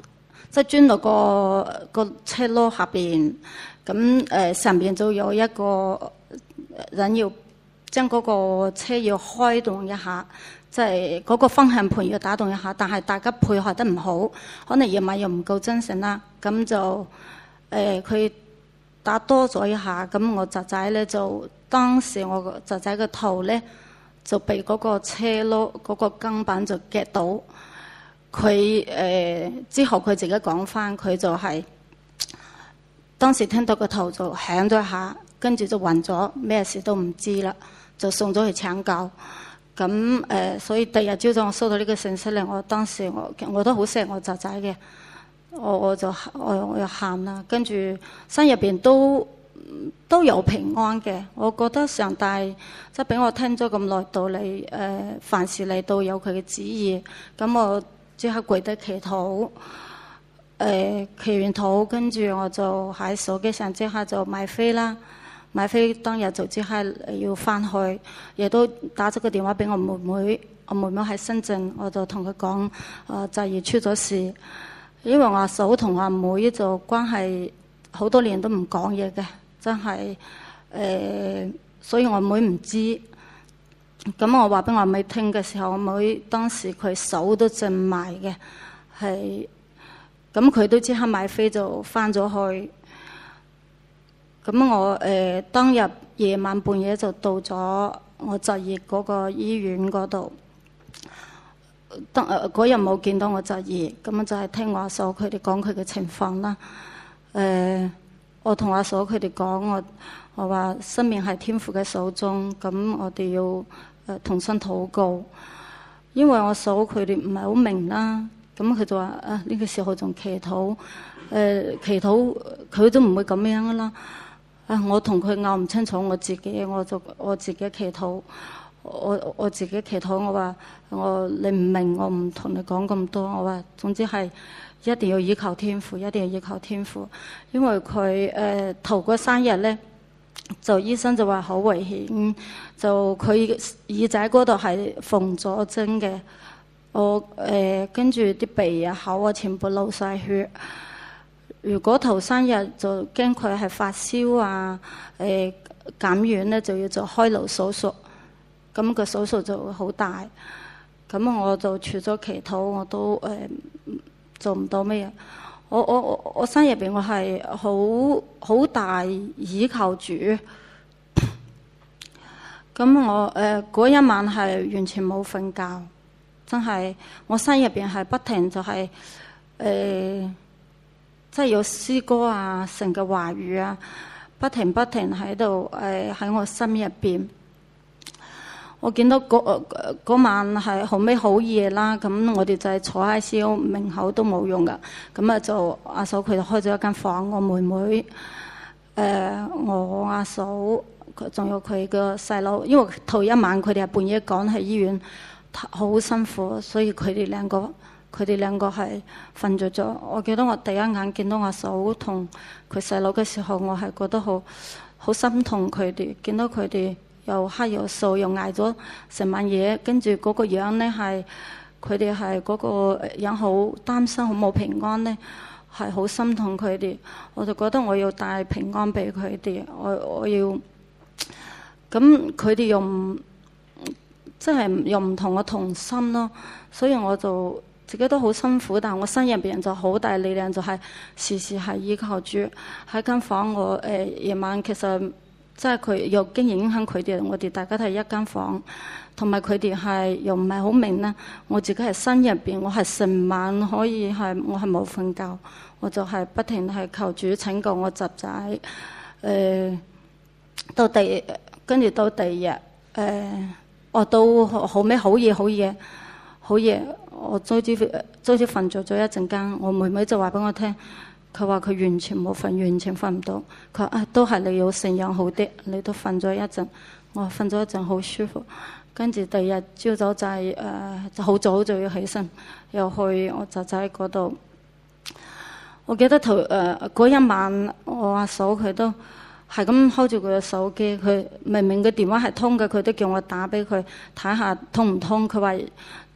即係鑽到個個車轆下邊，咁誒上邊就有一個人要將嗰個車要開動一下，即係嗰個方向盤要打動一下，但係大家配合得唔好，可能夜晚又唔夠精神啦，咁就誒佢、呃、打多咗一下，咁我侄仔咧就當時我個侄仔個頭咧就被嗰個車轆嗰個鋼板就夾到，佢誒、呃、之後佢自己講翻，佢就係、是、當時聽到個頭就響咗一下，跟住就暈咗，咩事都唔知啦，就送咗去搶救。咁誒、呃，所以第二日朝早我收到呢個信息咧，我當時我我都好錫我侄仔嘅，我我就我我又喊啦，跟住心入邊都都有平安嘅。我覺得上帝即係俾我聽咗咁耐道理，誒、呃、凡事嚟到有佢嘅旨意，咁我即刻跪低祈禱，誒、呃、祈完禱，跟住我就喺手機上即刻就買飛啦。買飛當日就即刻要翻去，亦都打咗個電話俾我妹妹。我妹妹喺深圳，我就同佢講：誒侄兒出咗事。因為我阿嫂同阿妹就關係好多年都唔講嘢嘅，真係誒、呃，所以我妹唔知。咁我話俾我妹聽嘅時候，我妹當時佢手都震埋嘅，係咁佢都即刻買飛就翻咗去。咁我誒、呃、當日夜晚半夜就到咗我侄兒嗰個醫院嗰度，當嗰日冇見到我侄兒，咁就係聽我阿嫂佢哋講佢嘅情況啦。誒、呃，我同阿嫂佢哋講，我我話生命係天父嘅手中，咁我哋要誒、呃、同心禱告，因為我嫂佢哋唔係好明啦，咁佢就話啊呢、這個時候仲祈禱，誒、呃、祈禱佢都唔會咁樣噶啦。啊！我同佢拗唔清楚，我自己我就我自己祈禱，我我自己祈禱。我話我你唔明，我唔同你講咁多。我話總之係一定要依靠天父，一定要依靠天父。因為佢誒、呃、頭嗰三日咧，就醫生就話好危險，就佢耳仔嗰度係縫咗針嘅。我誒跟住啲鼻啊口啊全部流晒血。如果頭三日就驚佢係發燒啊，誒、呃、感染咧就要做開顱手術，咁、那個手術就會好大。咁我就除咗祈禱，我都誒、呃、做唔到咩嘢。我我我我心入邊我係好好大倚靠主。咁我誒嗰、呃、一晚係完全冇瞓覺，真係我心入邊係不停就係、是、誒。呃即係有詩歌啊，神嘅話語啊，不停不停喺度誒喺我心入邊。我見到嗰嗰晚係後尾好夜啦，咁我哋就係坐喺 I C U 門口都冇用噶，咁啊就阿嫂佢就開咗一間房，我妹妹誒、呃、我阿嫂仲有佢個細佬，因為頭一晚佢哋係半夜趕去醫院，好辛苦，所以佢哋兩個。佢哋兩個係瞓着咗。我記得我第一眼見到我嫂同佢細佬嘅時候，我係覺得好好心痛佢哋。見到佢哋又黑又瘦，又捱咗成晚夜，跟住嗰個樣咧係佢哋係嗰個樣好擔心，好冇平安咧，係好心痛佢哋。我就覺得我要帶平安俾佢哋，我我要咁佢哋又唔即係又唔同我同心咯，所以我就。自己都好辛苦，但係我心入邊就好大力量，就係、是、時時係依靠住喺間房。我誒夜、呃、晚其實即係佢又經影響佢哋，我哋大家都係一間房，同埋佢哋係又唔係好明啦。我自己係心入邊，我係成晚可以係我係冇瞓覺，我就係不停係求主拯救我侄仔。誒、呃、到第跟住到第二日誒、呃，我到後尾好夜好夜好夜。我早朝早朝瞓着咗一陣間，我妹妹就話俾我聽，佢話佢完全冇瞓，完全瞓唔到。佢話啊，都係你要成養好啲，你都瞓咗一陣。我瞓咗一陣好舒服，跟住第二日朝早就係、是、誒，就、呃、好早就要起身，又去我侄仔嗰度。我記得頭誒嗰一晚，我阿嫂佢都係咁 hold 住佢嘅手機，佢明明個電話係通嘅，佢都叫我打俾佢睇下通唔通。佢話。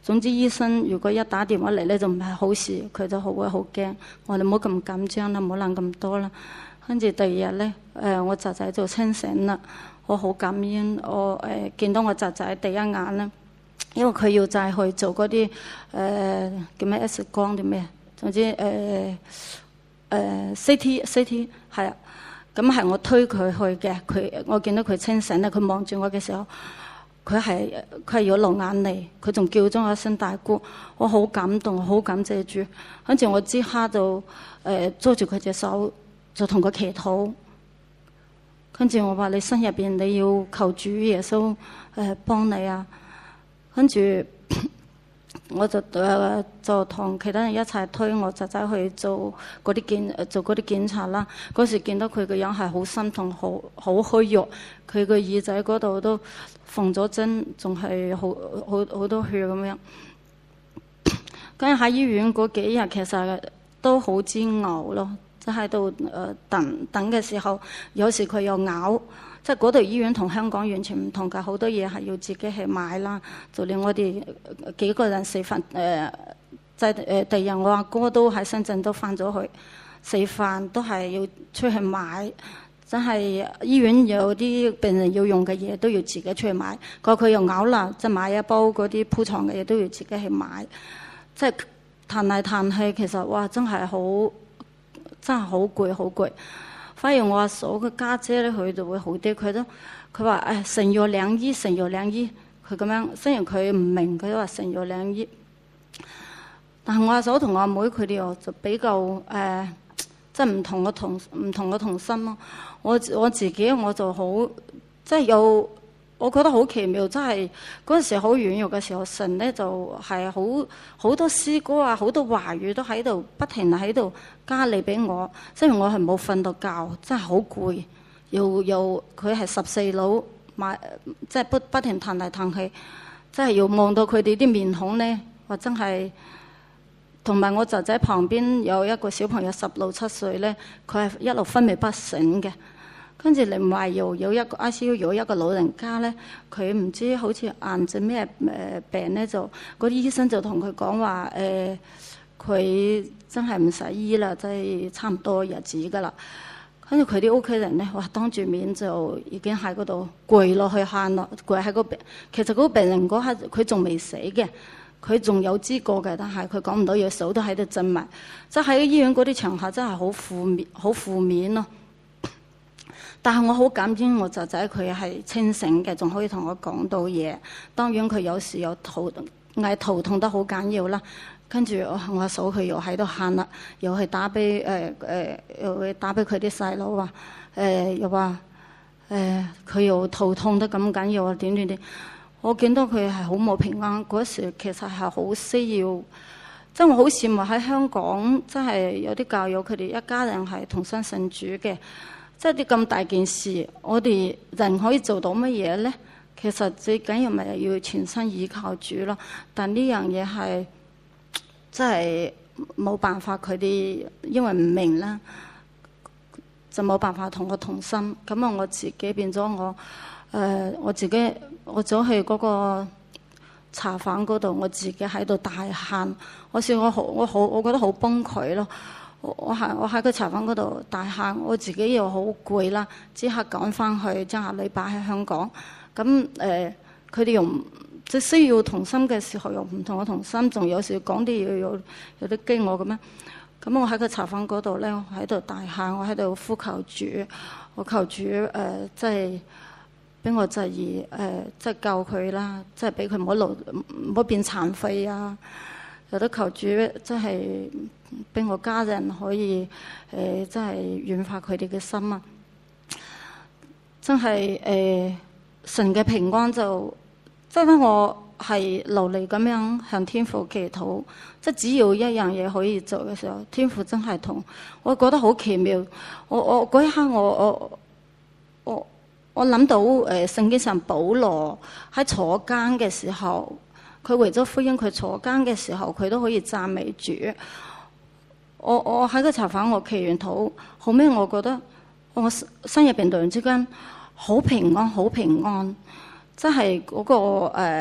總之醫生如果一打電話嚟咧就唔係好事，佢就好會好驚。我哋唔好咁緊張啦，唔好諗咁多啦。跟住第二日咧，誒、呃、我侄仔就清醒啦，我好感恩。我誒、呃、見到我侄仔第一眼咧，因為佢要再去做嗰啲誒叫咩 X 光定咩，總之誒誒、呃、C T C T 係啊。咁係我推佢去嘅，佢我見到佢清醒咧，佢望住我嘅時候，佢係佢係有流眼淚，佢仲叫咗我一聲大姑，我好感動，好感謝主。跟住我即刻就誒捉住佢隻手，就同佢祈禱。跟住我話你心入邊你要求主耶穌誒、呃、幫你啊。跟住我就誒、呃、就同其他人一齊推我侄仔去做嗰啲檢做嗰啲檢查啦。嗰時見到佢個樣係好心痛，好好虛弱，佢個耳仔嗰度都縫咗針，仲係好好好多血咁樣。跟住喺醫院嗰幾日其實都好煎熬咯，即係喺度誒等等嘅時候，有時佢又咬。即係嗰度醫院同香港完全唔同㗎，好多嘢係要自己去買啦。就連我哋幾個人食飯誒，即係誒第二日我阿哥都喺深圳都翻咗去食飯，都係要出去買。真係醫院有啲病人要用嘅嘢都要自己出去買。佢佢又咬啦，即係買一包嗰啲鋪床嘅嘢都要自己去買。即係嘆嚟嘆去，其實哇，真係好真係好攰好攰。反而我阿嫂嘅家姐咧，佢就會好啲。佢都佢話誒成藥兩醫，成藥兩醫。佢咁樣，雖然佢唔明，佢都話成藥兩醫。但係我阿嫂同我阿妹佢哋又就比較誒，即係唔同嘅同唔同嘅童心咯。我我自己我就好，即係有我覺得好奇妙，真係嗰陣時好軟弱嘅時候，神咧就係好好多詩歌啊，好多話語都喺度不停喺度加力俾我。雖然我係冇瞓到覺，真係好攰，又又佢係十四樓，買即係不不停嘆嚟嘆去，真係要望到佢哋啲面孔咧，我真係。同埋我侄仔旁邊有一個小朋友十六七歲咧，佢係一路昏迷不醒嘅。跟住另外又有一個 I C U 有一個老人家咧，佢唔知好似癌症咩誒病咧，就嗰啲醫生就同佢講話誒，佢、呃、真係唔使醫啦，即係差唔多日子噶啦。跟住佢啲屋企人咧，哇當住面就已經喺嗰度跪落去喊咯，跪喺個病。其實嗰個病人嗰刻佢仲未死嘅。佢仲有知覺嘅，但係佢講唔到嘢，手都喺度震埋。即係喺醫院嗰啲場合真係好負面，好負面咯。但係我好感恩我侄仔，佢係清醒嘅，仲可以同我講到嘢。當然佢有時有頭嗌頭痛得好緊要啦。跟住我我阿嫂佢又喺度喊啦，又去打俾誒誒，又去打俾佢啲細佬話誒，又話誒佢又頭痛得咁緊要啊，點點點。我見到佢係好冇平安，嗰時其實係好需要，即係我好羨慕喺香港，真係有啲教友佢哋一家人係同心信主嘅，即係啲咁大件事，我哋人可以做到乜嘢咧？其實最緊要咪要全心依靠主咯。但呢樣嘢係真係冇辦法，佢哋因為唔明啦，就冇辦法同我同心。咁啊，我自己變咗我誒、呃，我自己。我走去嗰個茶房嗰度，我自己喺度大喊。我笑我好，我好，我覺得好崩潰咯。我我喺我喺個茶房嗰度大喊，我自己又好攰啦，即刻趕翻去將阿女擺喺香港。咁誒，佢哋又即係需要同心嘅時候，又唔同我同心，仲有時講啲嘢有有啲驚我咁樣。咁我喺個茶房嗰度咧，我喺度大喊，我喺度呼求主，我求主誒、呃，即係。俾我侄兒誒，即係救佢啦，即係俾佢唔好老唔好變殘廢啊！有得求主，即係俾我家人可以誒，即係軟化佢哋嘅心啊！真係誒、呃，神嘅平安就即係我係流利咁樣向天父祈禱，即係只要一樣嘢可以做嘅時候，天父真係同我覺得好奇妙。我我嗰一刻我我我。我我諗到誒聖經上保羅喺坐監嘅時候，佢為咗福音，佢坐監嘅時候，佢都可以讚美主。我我喺個茶房我祈完禱，後尾我覺得我心入邊突然之間好平安，好平安，即係嗰個誒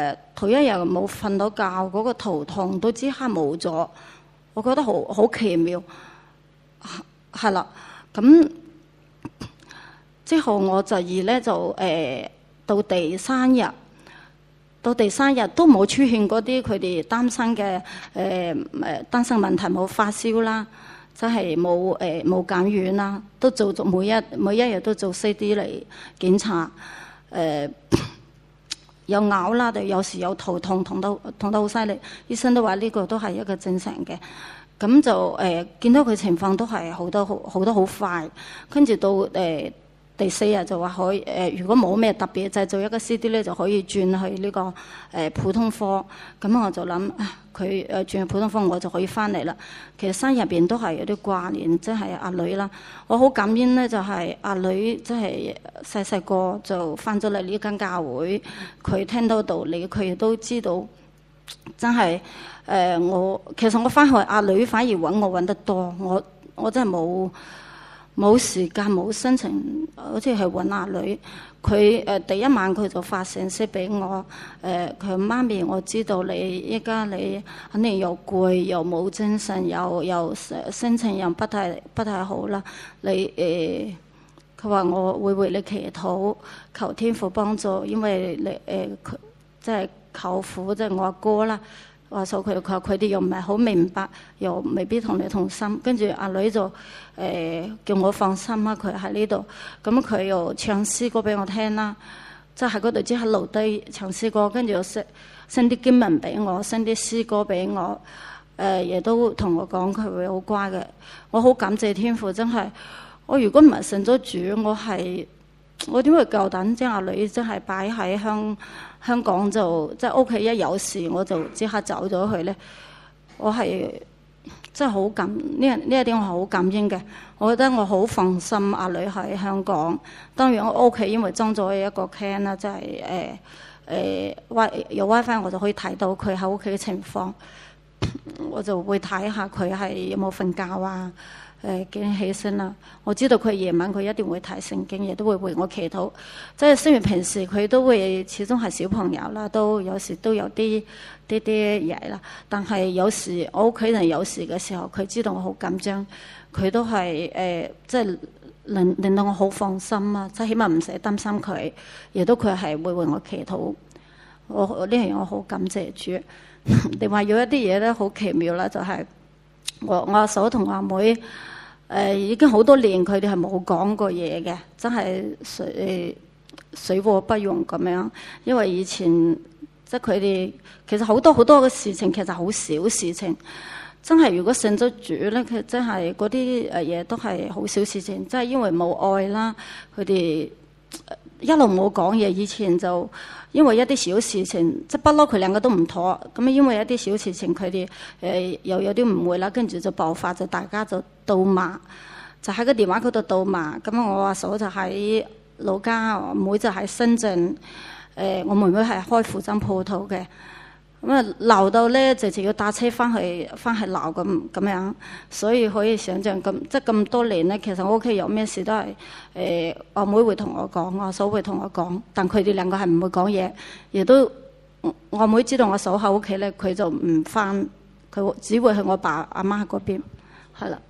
頭一日冇瞓到覺，嗰、那個頭痛都即刻冇咗，我覺得好好奇妙。係啦，咁之後我就二咧就誒、呃、到第三日，到第三日都冇出現嗰啲佢哋擔心嘅誒誒擔心問題，冇發燒啦，即係冇誒冇感染啦，都做咗每一每一日都做 C D 嚟檢查，誒、呃、有嘔啦，就有時有頭痛，痛到痛得好犀利，醫生都話呢個都係一個正常嘅。咁就誒、呃、見到佢情況都係好得好好得好快，跟住到誒、呃、第四日就話可以誒、呃，如果冇咩特別製造一個 C D 咧，就可以轉去呢、這個誒、呃、普通科。咁我就諗佢誒轉去普通科，我就可以翻嚟啦。其實心入邊都係有啲掛念，即係阿女啦。我好感恩咧，就係、是、阿女即係細細個就翻咗嚟呢間教會，佢聽到道理，佢亦都知道真係。誒、呃、我其實我翻去阿女反而揾我揾得多，我我真係冇冇時間冇心情，好似去揾阿女。佢誒、呃、第一晚佢就發信息俾我，誒佢媽咪，我知道你依家你肯定又攰又冇精神，又又心情又不太不太好啦。你誒佢話我會為你祈禱，求天父幫助，因為你誒佢即係舅父即係我阿哥啦。話數佢佢佢哋又唔係好明白，又未必同你同心。跟住阿女就誒、呃、叫我放心啦，佢喺呢度。咁佢又唱詩歌俾我聽啦，即係喺嗰度即刻留低唱詩歌，跟住又 send send 啲經文俾我 ，send 啲詩歌俾我。誒、呃、亦都同我講佢會好乖嘅。我好感謝天父，真係我如果唔係信咗主，我係我點會夠膽將阿女真係擺喺香香港就即係屋企一有事我就即刻走咗去咧？我係真係好感呢呢一點我係好感恩嘅。我覺得我好放心阿女喺香港。當然我屋企因為裝咗一個 cam 啦，即係誒誒 wi 有 WiFi 我就可以睇到佢喺屋企嘅情況。我就會睇下佢係有冇瞓覺啊。誒幾點起身啦？我知道佢夜晚佢一定會睇聖經，亦都會為我祈禱。即係雖然平時佢都會始終係小朋友啦，都有時都有啲啲啲嘢啦。但係有時我屋企人有事嘅時候，佢知道我好緊張，佢都係誒、呃、即係令令到我好放心啊！即係起碼唔使擔心佢，亦都佢係會為我祈禱。我呢樣嘢我好感謝主。另外有一啲嘢咧好奇妙啦，就係、是、我我阿嫂同阿妹。誒、呃、已經好多年，佢哋係冇講過嘢嘅，真係水水火不容咁樣。因為以前即係佢哋其實好多好多嘅事情，其實好少事情。真係如果信咗主咧，佢真係嗰啲誒嘢都係好少事情。即係因為冇愛啦，佢哋一路冇講嘢。以前就因為一啲小事情，即係不嬲佢兩個都唔妥。咁因為一啲小事情，佢哋誒又有啲誤會啦，跟住就爆發，就大家就鬥罵，就喺個電話嗰度鬥罵。咁我阿嫂就喺老家，我妹就喺深圳。誒、呃，我妹妹係開服裝鋪頭嘅。咁啊鬧到咧，直情要打車翻去翻去鬧咁咁樣，所以可以想象咁即係咁多年咧，其實我屋企有咩事都係誒我妹會同我講，我嫂會同我講，但佢哋兩個係唔會講嘢，亦都我妹知道我嫂喺屋企咧，佢就唔翻，佢只會去我爸阿媽嗰邊，係啦。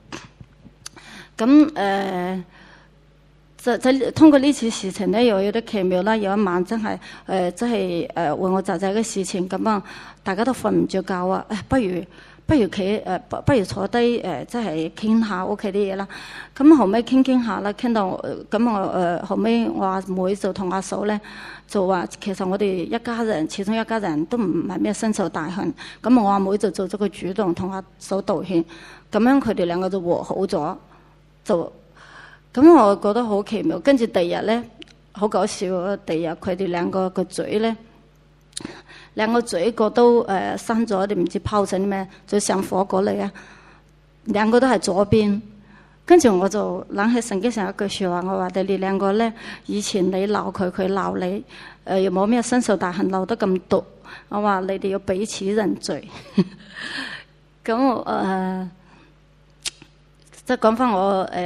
咁誒。呃就就通過呢次事情咧，又有啲奇妙啦。有一晚真係誒、呃，即係誒為我仔仔嘅事情咁啊，大家都瞓唔着覺啊！誒，不如不如企誒，不不如坐低誒、呃，即係傾下屋企啲嘢啦。咁後尾傾傾下啦，傾到咁我誒、呃、後尾我阿妹就同阿嫂咧就話，其實我哋一家人，始終一家人都唔係咩深仇大恨。咁我阿妹就做咗個主動，同阿嫂道歉，咁樣佢哋兩個就和好咗，就。咁我覺得好奇妙，跟住第二日咧，好搞笑。第二日佢哋兩個個嘴咧，兩個嘴角都誒生咗啲唔知疱疹咩，就上火過嚟啊！兩個都係左邊。跟住我就諗起聖經上一句説話，我話你哋兩個咧，以前你鬧佢，佢鬧你，誒、呃、又冇咩深仇大恨，鬧得咁毒。我話你哋要彼此認罪。咁誒，即係講翻我誒。呃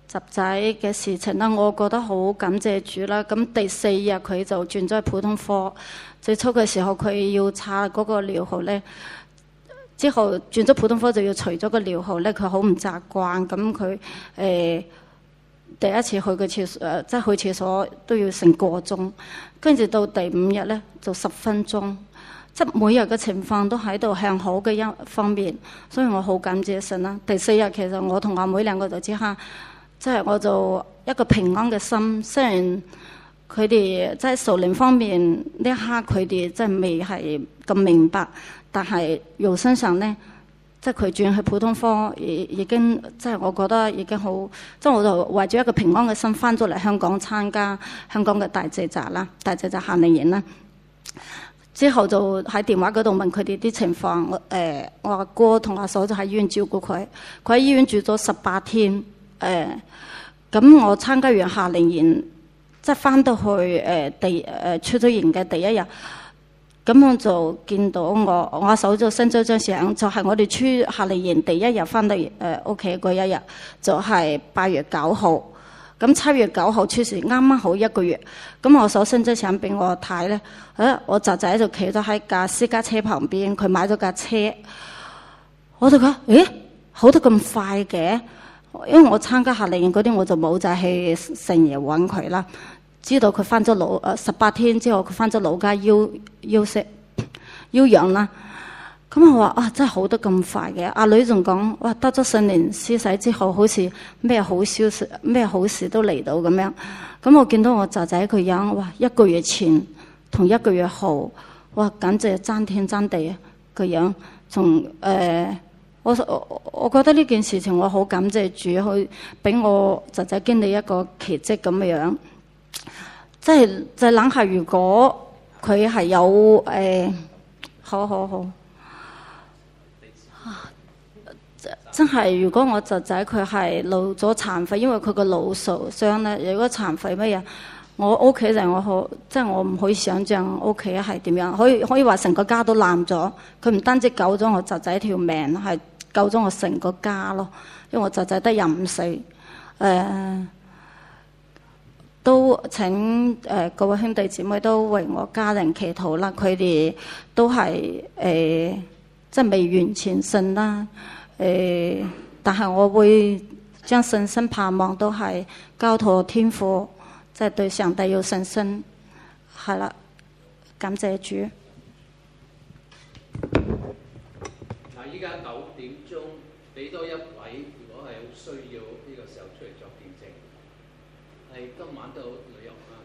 侄仔嘅事情啦，我覺得好感謝主啦。咁第四日佢就轉咗去普通科，最初嘅時候佢要拆嗰個尿號咧，之後轉咗普通科就要除咗個尿號咧，佢好唔習慣。咁佢誒第一次去個廁所，誒即係去廁所都要成個鐘，跟住到第五日咧就十分鐘。即係每日嘅情況都喺度向好嘅一方面，所以我好感謝神啦。第四日其實我同阿妹兩個就即刻，即係我就一個平安嘅心。雖然佢哋即係屬靈方面呢一刻佢哋即係未係咁明白，但係肉身上咧，即係佢轉去普通科已已經即係我覺得已經好，即係我就為咗一個平安嘅心翻咗嚟香港參加香港嘅大祭集啦，大祭集夏令營啦。之後就喺電話嗰度問佢哋啲情況，我誒、呃、我阿哥同阿嫂就喺醫院照顧佢，佢喺醫院住咗十八天，誒、呃、咁我參加完夏令營，即係翻到去誒、呃、第誒、呃、出咗營嘅第一日，咁我就見到我我阿嫂就 send 咗張相，就係、是、我哋出夏令營第一日翻到誒屋企嗰一日，就係、是、八月九號。咁七月九號出事，啱啱好一個月。咁我手伸咗相俾我睇咧，誒，我侄仔就企咗喺架私家車旁邊，佢買咗架車。我就講，誒，好得咁快嘅，因為我參加夏令營嗰啲，我就冇再去成日揾佢啦。知道佢翻咗老誒十八天之後，佢翻咗老家休休息休養啦。咁我話啊，真係好得咁快嘅。阿女仲講，哇，得咗聖靈施洗之後，好似咩好消息、咩好事都嚟到咁樣。咁我見到我侄仔佢樣，哇，一個月前同一個月後，哇，簡直係爭天爭地個樣。從誒、呃，我我我覺得呢件事情我好感謝主，去俾我侄仔經歷一個奇蹟咁嘅樣。即係就諗下，如果佢係有誒、呃，好好好。真係，如果我侄仔佢係腦咗殘廢，因為佢個腦受傷咧。如果殘廢乜嘢，我屋企人我好，即係我唔可以想像屋企係點樣。可以可以話成個家都爛咗。佢唔單止救咗我侄仔條命，係救咗我成個家咯。因為我侄仔得廿五歲，誒、呃、都請誒、呃、各位兄弟姊妹都為我家人祈禱啦。佢哋都係誒、呃、即係未完全信啦。誒、呃，但係我會將信心盼望都係交託天父，即係對上帝有信心，係啦，感謝主。 嗱，依家九點鐘，俾多一位，如果係好需要呢個時候出嚟作見證，係今晚都旅遊巴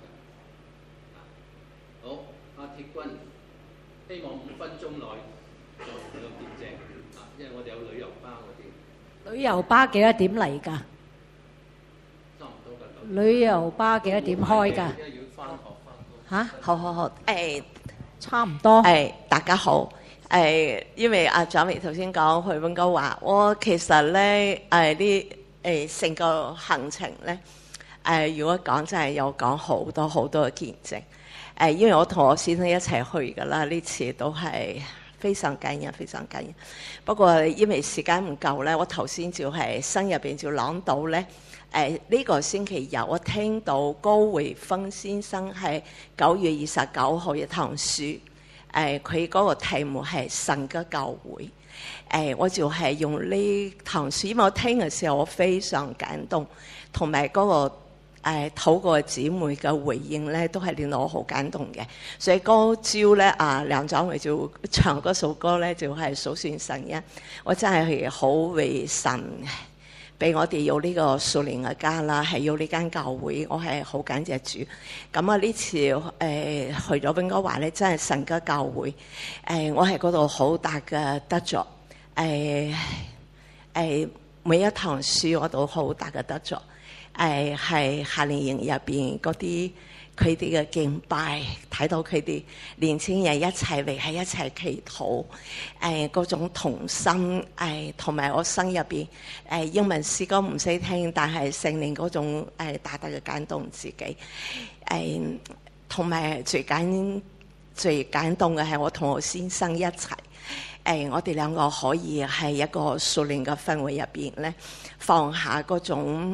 㗎。好，阿鐵軍，希望五分鐘內作呢個見證。因為我哋有旅遊巴嗰啲， 旅遊巴幾多點嚟㗎？ 差唔多㗎。 旅遊巴幾多點開㗎？ 因為要翻學翻嚇，好好好，誒、欸， 差唔多。 誒、欸，大家好，誒、欸，因為阿蔣薇頭先講去溫哥華，我其實咧誒啲誒成個行程咧，誒、呃、如果講真係有講好多好多嘅見證，誒、呃，因為我同我先生一齊去㗎啦，呢次都係。非常感恩，非常感恩。不過因為時間唔夠咧，我頭先就係心入邊就諗到咧，誒、呃、呢、這個星期日我聽到高偉峰先生係九月二十九號一堂書，誒佢嗰個題目係神嘅教會，誒、呃、我就係用呢堂書，因為我聽嘅時候我非常感動，同埋嗰個。誒討過姊妹嘅回應咧，都係令到我好感動嘅。所以嗰朝咧，啊梁長偉就唱嗰首歌咧，就係、是、數算神恩。我真係好為神俾我哋有呢個屬靈嘅家啦，係有呢間教會，我係好感謝主。咁啊呢次誒、呃、去咗溫哥華咧，真係神嘅教會。誒、呃、我係嗰度好大嘅得着。誒、呃、誒、呃、每一堂書我都好大嘅得着。誒係夏令營入邊嗰啲佢哋嘅敬拜，睇到佢哋年輕人一齊圍喺一齊祈禱，誒嗰種童心，誒同埋我心入邊誒英文詩歌唔識聽，但係聖靈嗰種誒大大嘅感動自己，誒同埋最感最感動嘅係我同我先生一齊，誒我哋兩個可以喺一個屬靈嘅氛圍入邊咧，放下嗰種。誒、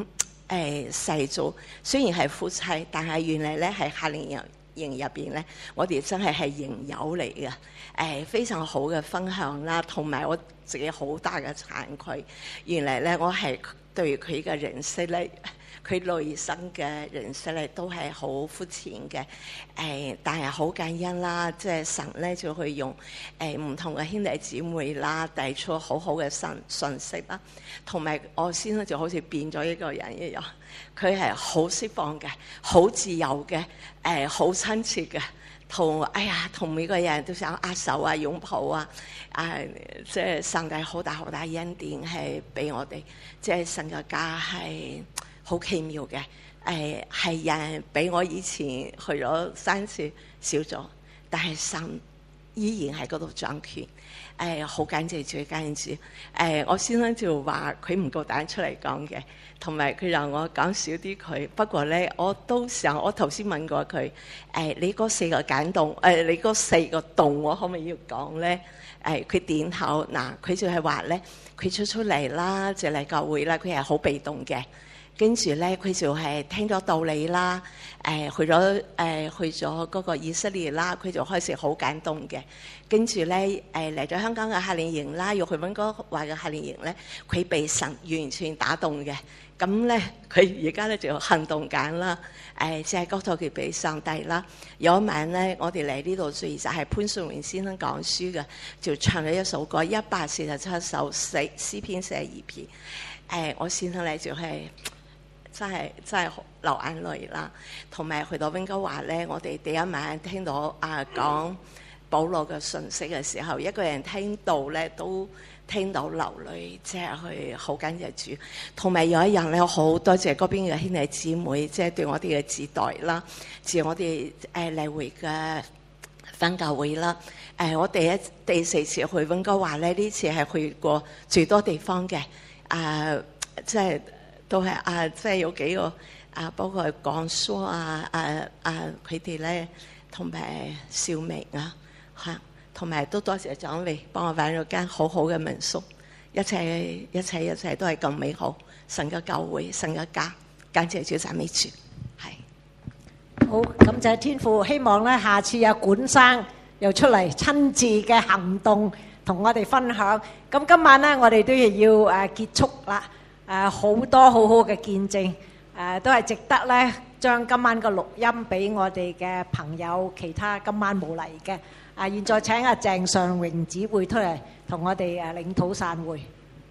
誒細組，雖然係夫妻，但係原來咧係夏令營營入邊咧，我哋真係係營友嚟嘅，誒、呃、非常好嘅分享啦，同埋我自己好大嘅慚愧，原來咧我係對佢嘅認識咧。佢內心嘅認識咧都係好膚淺嘅，誒、呃，但係好感恩啦，即係神咧就去用誒唔、呃、同嘅兄弟姊妹啦，帶出好好嘅信信息啦，同埋我先生就好似變咗一個人一樣，佢係好釋放嘅，好自由嘅，誒好親切嘅，同哎呀同每個人都想握手啊擁抱啊，啊即係上帝好大好大恩典係俾我哋，即係神嘅家係。好奇妙嘅，誒、呃、係人比我以前去咗三次少咗，但係神依然喺嗰度掌權，誒好感謝主，感謝主。誒我先生就話佢唔夠膽出嚟講嘅，同埋佢讓我講少啲佢。不過咧，我都想我頭先問過佢，誒、呃、你嗰四個感動，誒、呃、你嗰四個動，我可唔可以要講咧？誒、呃、佢點頭，嗱佢就係話咧，佢出出嚟啦，就嚟教會啦，佢係好被動嘅。跟住咧，佢就係聽咗道理啦，誒、呃、去咗誒、呃、去咗嗰個以色列啦，佢就開始好感動嘅。跟住咧，誒嚟咗香港嘅夏令營啦，又去溫哥華嘅夏令營咧，佢被神完全打動嘅。咁咧，佢而家咧就行動緊啦，誒即係交託佢俾上帝啦。有一晚咧，我哋嚟呢度聚就係潘順榮先生講書嘅，就唱咗一首歌，一百四十七首四詩篇四十二篇。誒、呃，我先生咧就係、是。真係真係流眼淚啦，同埋去到溫哥華咧，我哋第一晚聽到啊講保羅嘅信息嘅時候，一個人聽到咧都聽到流淚，即係去好感謝主。同埋有一樣咧，好多謝嗰邊嘅兄弟姊妹，即係對我哋嘅接待啦，至我哋誒嚟回嘅分教會啦。誒、呃，我第一第四次去溫哥華咧，呢次係去過最多地方嘅，啊、呃，即係。都係啊，即係有幾個啊，包括講書啊，啊啊，佢哋咧同埋少明啊，嚇，同埋都多謝長偉幫我揾咗間好好嘅民宿，一切一切一切都係咁美好，神嘅教會，神嘅家，感謝主讚美主，係。 好，感謝天父，希望咧下次有管生又出嚟親自嘅行動同我哋分享。咁今晚咧，我哋都要要誒結束啦。誒好多好好嘅見證，誒都係值得咧，將今晚嘅錄音俾我哋嘅朋友，其他今晚冇嚟嘅。啊，現在請阿鄭尚榮姊妹出嚟同我哋誒領禱散會。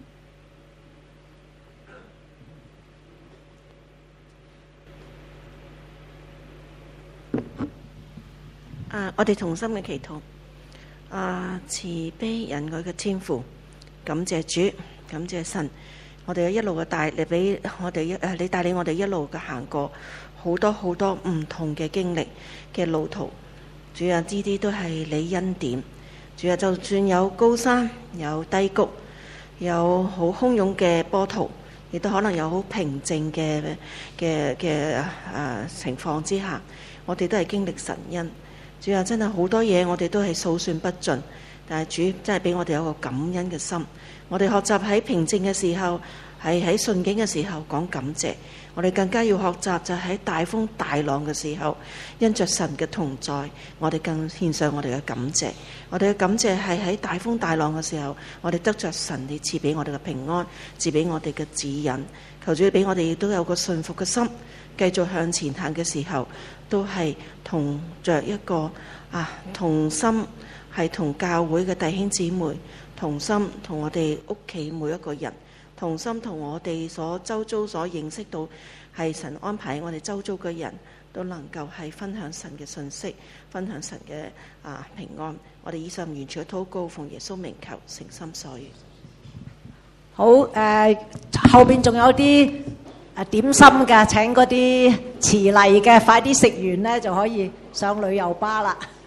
啊，我哋同心嘅祈禱。啊，慈悲仁愛嘅天父，感謝主，感謝神。我哋一路嘅帶嚟俾我哋一誒，你帶領我哋一路嘅行過好多好多唔同嘅經歷嘅路途。主啊，呢啲都係你恩典。主啊，就算有高山、有低谷、有好洶湧嘅波濤，亦都可能有好平靜嘅嘅嘅誒情況之下，我哋都係經歷神恩。主啊，真係好多嘢我哋都係數算不盡，但係主真係俾我哋有個感恩嘅心。我哋學習喺平靜嘅時候，係喺順境嘅時候講感謝。我哋更加要學習就喺大風大浪嘅時候，因着神嘅同在，我哋更獻上我哋嘅感謝。我哋嘅感謝係喺大風大浪嘅時候，我哋得着神你賜俾我哋嘅平安，賜俾我哋嘅指引。求主俾我哋亦都有個信服嘅心，繼續向前行嘅時候，都係同着一個啊同心，係同教會嘅弟兄姊妹。同心同我哋屋企每一個人，同心同我哋所周遭所認識到係神安排我哋周遭嘅人都能夠係分享神嘅信息，分享神嘅啊平安。我哋以上完全嘅禱告，奉耶穌名求，誠心所願。 好誒、呃，後邊仲有啲誒點心嘅，請嗰啲遲嚟嘅快啲食完咧就可以上旅遊巴啦。